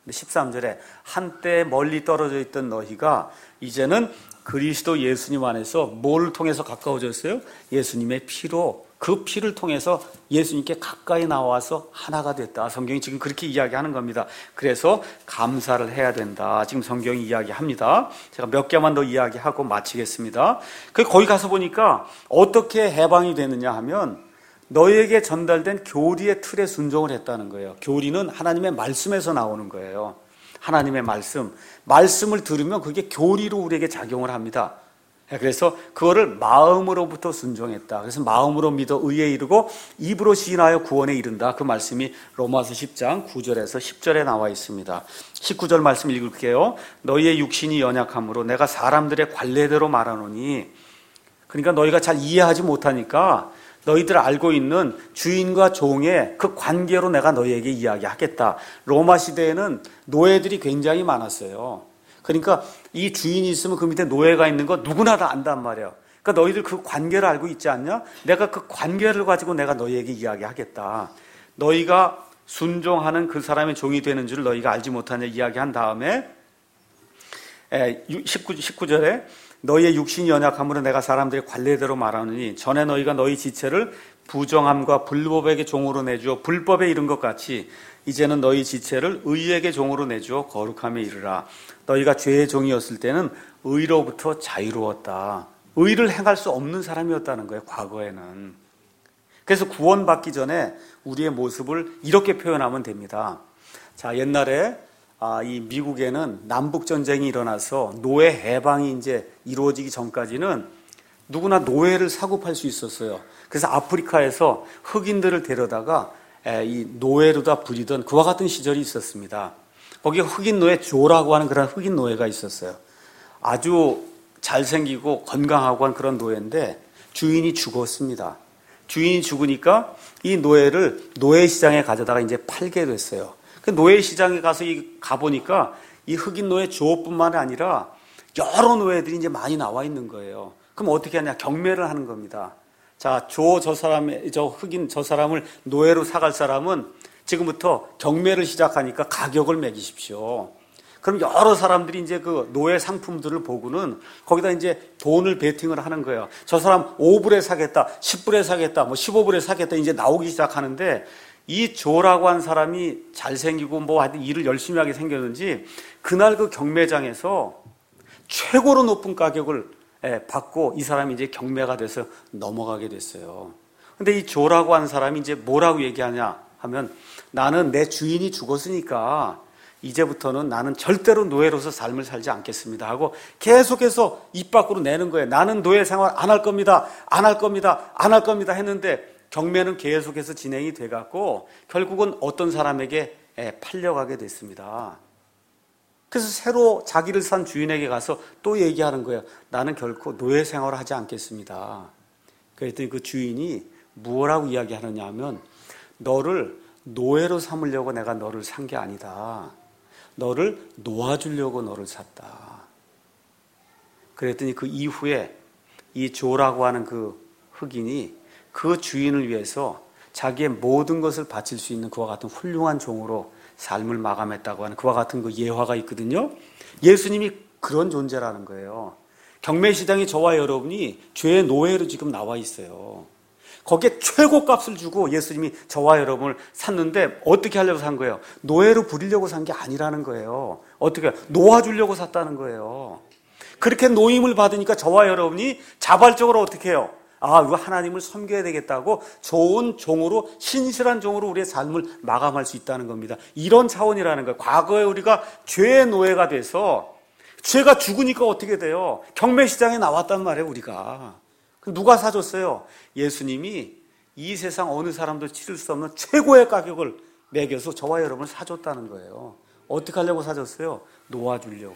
십삼 절에 한때 멀리 떨어져 있던 너희가 이제는 그리스도 예수님 안에서 뭘 통해서 가까워졌어요? 예수님의 피로, 그 피를 통해서 예수님께 가까이 나와서 하나가 됐다. 성경이 지금 그렇게 이야기하는 겁니다. 그래서 감사를 해야 된다. 지금 성경이 이야기합니다. 제가 몇 개만 더 이야기하고 마치겠습니다. 거기 가서 보니까 어떻게 해방이 되느냐 하면 너희에게 전달된 교리의 틀에 순종을 했다는 거예요. 교리는 하나님의 말씀에서 나오는 거예요. 하나님의 말씀, 말씀을 들으면 그게 교리로 우리에게 작용을 합니다. 그래서 그거를 마음으로부터 순종했다. 그래서 마음으로 믿어 의에 이르고 입으로 시인하여 구원에 이른다. 그 말씀이 로마서 십 장 구 절에서 십 절에 나와 있습니다. 십구 절 말씀 읽을게요. 너희의 육신이 연약함으로 내가 사람들의 관례대로 말하노니, 그러니까 너희가 잘 이해하지 못하니까 너희들 알고 있는 주인과 종의 그 관계로 내가 너희에게 이야기하겠다. 로마 시대에는 노예들이 굉장히 많았어요. 그러니까 이 주인이 있으면 그 밑에 노예가 있는 거 누구나 다 안단 말이에요. 그러니까 너희들 그 관계를 알고 있지 않냐? 내가 그 관계를 가지고 내가 너희에게 이야기하겠다. 너희가 순종하는 그 사람의 종이 되는 줄 너희가 알지 못하냐 이야기한 다음에 십구 절에 너희의 육신이 연약함으로 내가 사람들의 관례대로 말하느니 전에 너희가 너희 지체를 부정함과 불법에게 종으로 내주어 불법에 이른 것 같이 이제는 너희 지체를 의에게 종으로 내주어 거룩함에 이르라. 너희가 죄의 종이었을 때는 의로부터 자유로웠다. 의를 행할 수 없는 사람이었다는 거예요, 과거에는. 그래서 구원받기 전에 우리의 모습을 이렇게 표현하면 됩니다. 자, 옛날에 아, 이 미국에는 남북전쟁이 일어나서 노예 해방이 이제 이루어지기 전까지는 누구나 노예를 사고 팔 수 있었어요. 그래서 아프리카에서 흑인들을 데려다가 이 노예로다 부리던 그와 같은 시절이 있었습니다. 거기 흑인 노예 조라고 하는 그런 흑인 노예가 있었어요. 아주 잘생기고 건강하고 한 그런 노예인데 주인이 죽었습니다. 주인이 죽으니까 이 노예를 노예시장에 가져다가 이제 팔게 됐어요. 그 노예시장에 가서 가보니까 이 흑인 노예 조뿐만 아니라 여러 노예들이 이제 많이 나와 있는 거예요. 그럼 어떻게 하냐? 경매를 하는 겁니다. 자, 조 저 사람의, 저 흑인 저 사람을 노예로 사갈 사람은 지금부터 경매를 시작하니까 가격을 매기십시오. 그럼 여러 사람들이 이제 그 노예 상품들을 보고는 거기다 이제 돈을 베팅을 하는 거예요. 저 사람 오 불에 사겠다, 십 불에 사겠다, 뭐 십오 불에 사겠다 이제 나오기 시작하는데 이 조라고 한 사람이 잘생기고 뭐 하여튼 일을 열심히 하게 생겼는지 그날 그 경매장에서 최고로 높은 가격을 받고 이 사람이 이제 경매가 돼서 넘어가게 됐어요. 근데 이 조라고 한 사람이 이제 뭐라고 얘기하냐 하면 나는 내 주인이 죽었으니까 이제부터는 나는 절대로 노예로서 삶을 살지 않겠습니다 하고 계속해서 입 밖으로 내는 거예요. 나는 노예 생활 안 할 겁니다. 안 할 겁니다. 안 할 겁니다 했는데 경매는 계속해서 진행이 돼갖고 결국은 어떤 사람에게 팔려가게 됐습니다. 그래서 새로 자기를 산 주인에게 가서 또 얘기하는 거예요. 나는 결코 노예 생활을 하지 않겠습니다. 그랬더니 그 주인이 뭐라고 이야기하느냐 하면 너를 노예로 삼으려고 내가 너를 산 게 아니다. 너를 놓아주려고 너를 샀다. 그랬더니 그 이후에 이 조라고 하는 그 흑인이 그 주인을 위해서 자기의 모든 것을 바칠 수 있는 그와 같은 훌륭한 종으로 삶을 마감했다고 하는 그와 같은 그 예화가 있거든요. 예수님이 그런 존재라는 거예요. 경매시장에 저와 여러분이 죄의 노예로 지금 나와 있어요. 거기에 최고 값을 주고 예수님이 저와 여러분을 샀는데 어떻게 하려고 산 거예요? 노예로 부리려고 산 게 아니라는 거예요. 어떻게 놓아주려고 샀다는 거예요. 그렇게 노임을 받으니까 저와 여러분이 자발적으로 어떻게 해요? 아, 이거 하나님을 섬겨야 되겠다고 좋은 종으로, 신실한 종으로 우리의 삶을 마감할 수 있다는 겁니다. 이런 차원이라는 거예요. 과거에 우리가 죄의 노예가 돼서 죄가 죽으니까 어떻게 돼요? 경매시장에 나왔단 말이에요, 우리가. 누가 사줬어요? 예수님이 이 세상 어느 사람도 치를 수 없는 최고의 가격을 매겨서 저와 여러분을 사줬다는 거예요. 어떻게 하려고 사줬어요? 놓아주려고.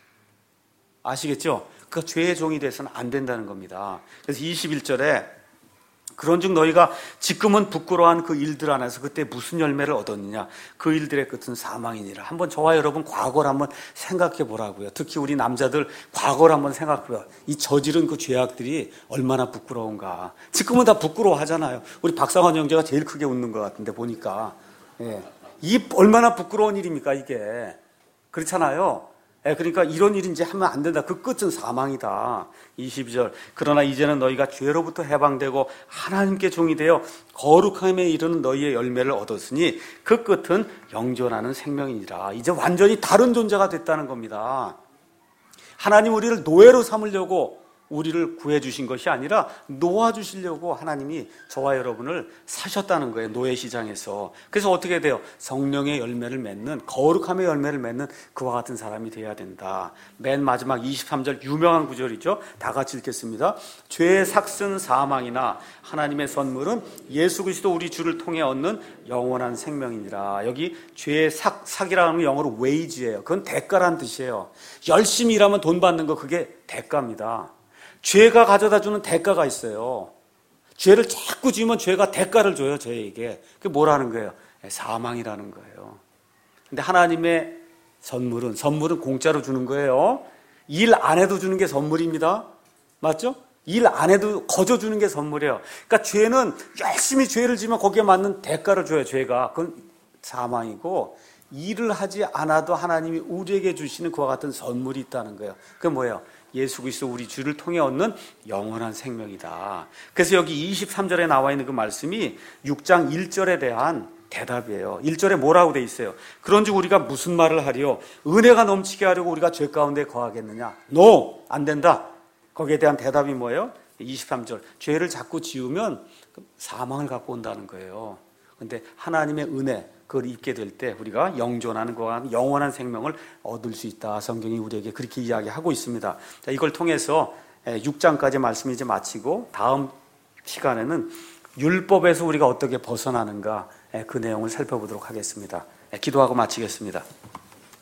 아시겠죠? 그 죄의 종이 돼서는 안 된다는 겁니다. 그래서 이십일 절에 그런즉 너희가 지금은 부끄러워한 그 일들 안에서 그때 무슨 열매를 얻었느냐? 그 일들의 끝은 사망이니라. 한번 저와 여러분 과거를 한번 생각해 보라고요. 특히 우리 남자들 과거를 한번 생각해 보요. 이 저지른 그 죄악들이 얼마나 부끄러운가. 지금은 다 부끄러워하잖아요. 우리 박상환 형제가 제일 크게 웃는 것 같은데 보니까. 예. 이 얼마나 부끄러운 일입니까 이게. 그렇잖아요. 예, 그러니까 이런 일이 이제 하면 안 된다. 그 끝은 사망이다. 이십이 절. 그러나 이제는 너희가 죄로부터 해방되고 하나님께 종이 되어 거룩함에 이르는 너희의 열매를 얻었으니 그 끝은 영존하는 생명이니라. 이제 완전히 다른 존재가 됐다는 겁니다. 하나님 우리를 노예로 삼으려고 우리를 구해주신 것이 아니라 놓아주시려고 하나님이 저와 여러분을 사셨다는 거예요. 노예시장에서. 그래서 어떻게 돼요? 성령의 열매를 맺는, 거룩함의 열매를 맺는 그와 같은 사람이 돼야 된다. 맨 마지막 이십삼 절 유명한 구절이죠. 다 같이 읽겠습니다. 죄의 삭은 사망이나 하나님의 선물은 예수 그리스도 우리 주를 통해 얻는 영원한 생명이니라. 여기 죄의 삭, 삭이라는 영어로 wage예요. 그건 대가란 뜻이에요. 열심히 일하면 돈 받는 거 그게 대가입니다. 죄가 가져다 주는 대가가 있어요. 죄를 자꾸 지으면 죄가 대가를 줘요, 저에게. 그게 뭐라는 거예요? 사망이라는 거예요. 근데 하나님의 선물은, 선물은 공짜로 주는 거예요. 일 안 해도 주는 게 선물입니다. 맞죠? 일 안 해도 거저 주는 게 선물이에요. 그러니까 죄는 열심히 죄를 지으면 거기에 맞는 대가를 줘요, 죄가. 그건 사망이고, 일을 하지 않아도 하나님이 우리에게 주시는 그와 같은 선물이 있다는 거예요. 그게 뭐예요? 예수 그리스도 우리 주를 통해 얻는 영원한 생명이다. 그래서 여기 이십삼 절에 나와 있는 그 말씀이 육 장 일 절에 대한 대답이에요. 일 절에 뭐라고 돼 있어요? 그런즉 우리가 무슨 말을 하리요? 은혜가 넘치게 하려고 우리가 죄 가운데 거하겠느냐? No! 안 된다. 거기에 대한 대답이 뭐예요? 이십삼 절. 죄를 자꾸 지으면 사망을 갖고 온다는 거예요. 그런데 하나님의 은혜, 그걸 입게 될 때 우리가 영존하는 거와 영원한 생명을 얻을 수 있다. 성경이 우리에게 그렇게 이야기하고 있습니다. 자, 이걸 통해서 육 장까지 말씀이 이제 마치고 다음 시간에는 율법에서 우리가 어떻게 벗어나는가 그 내용을 살펴보도록 하겠습니다. 기도하고 마치겠습니다.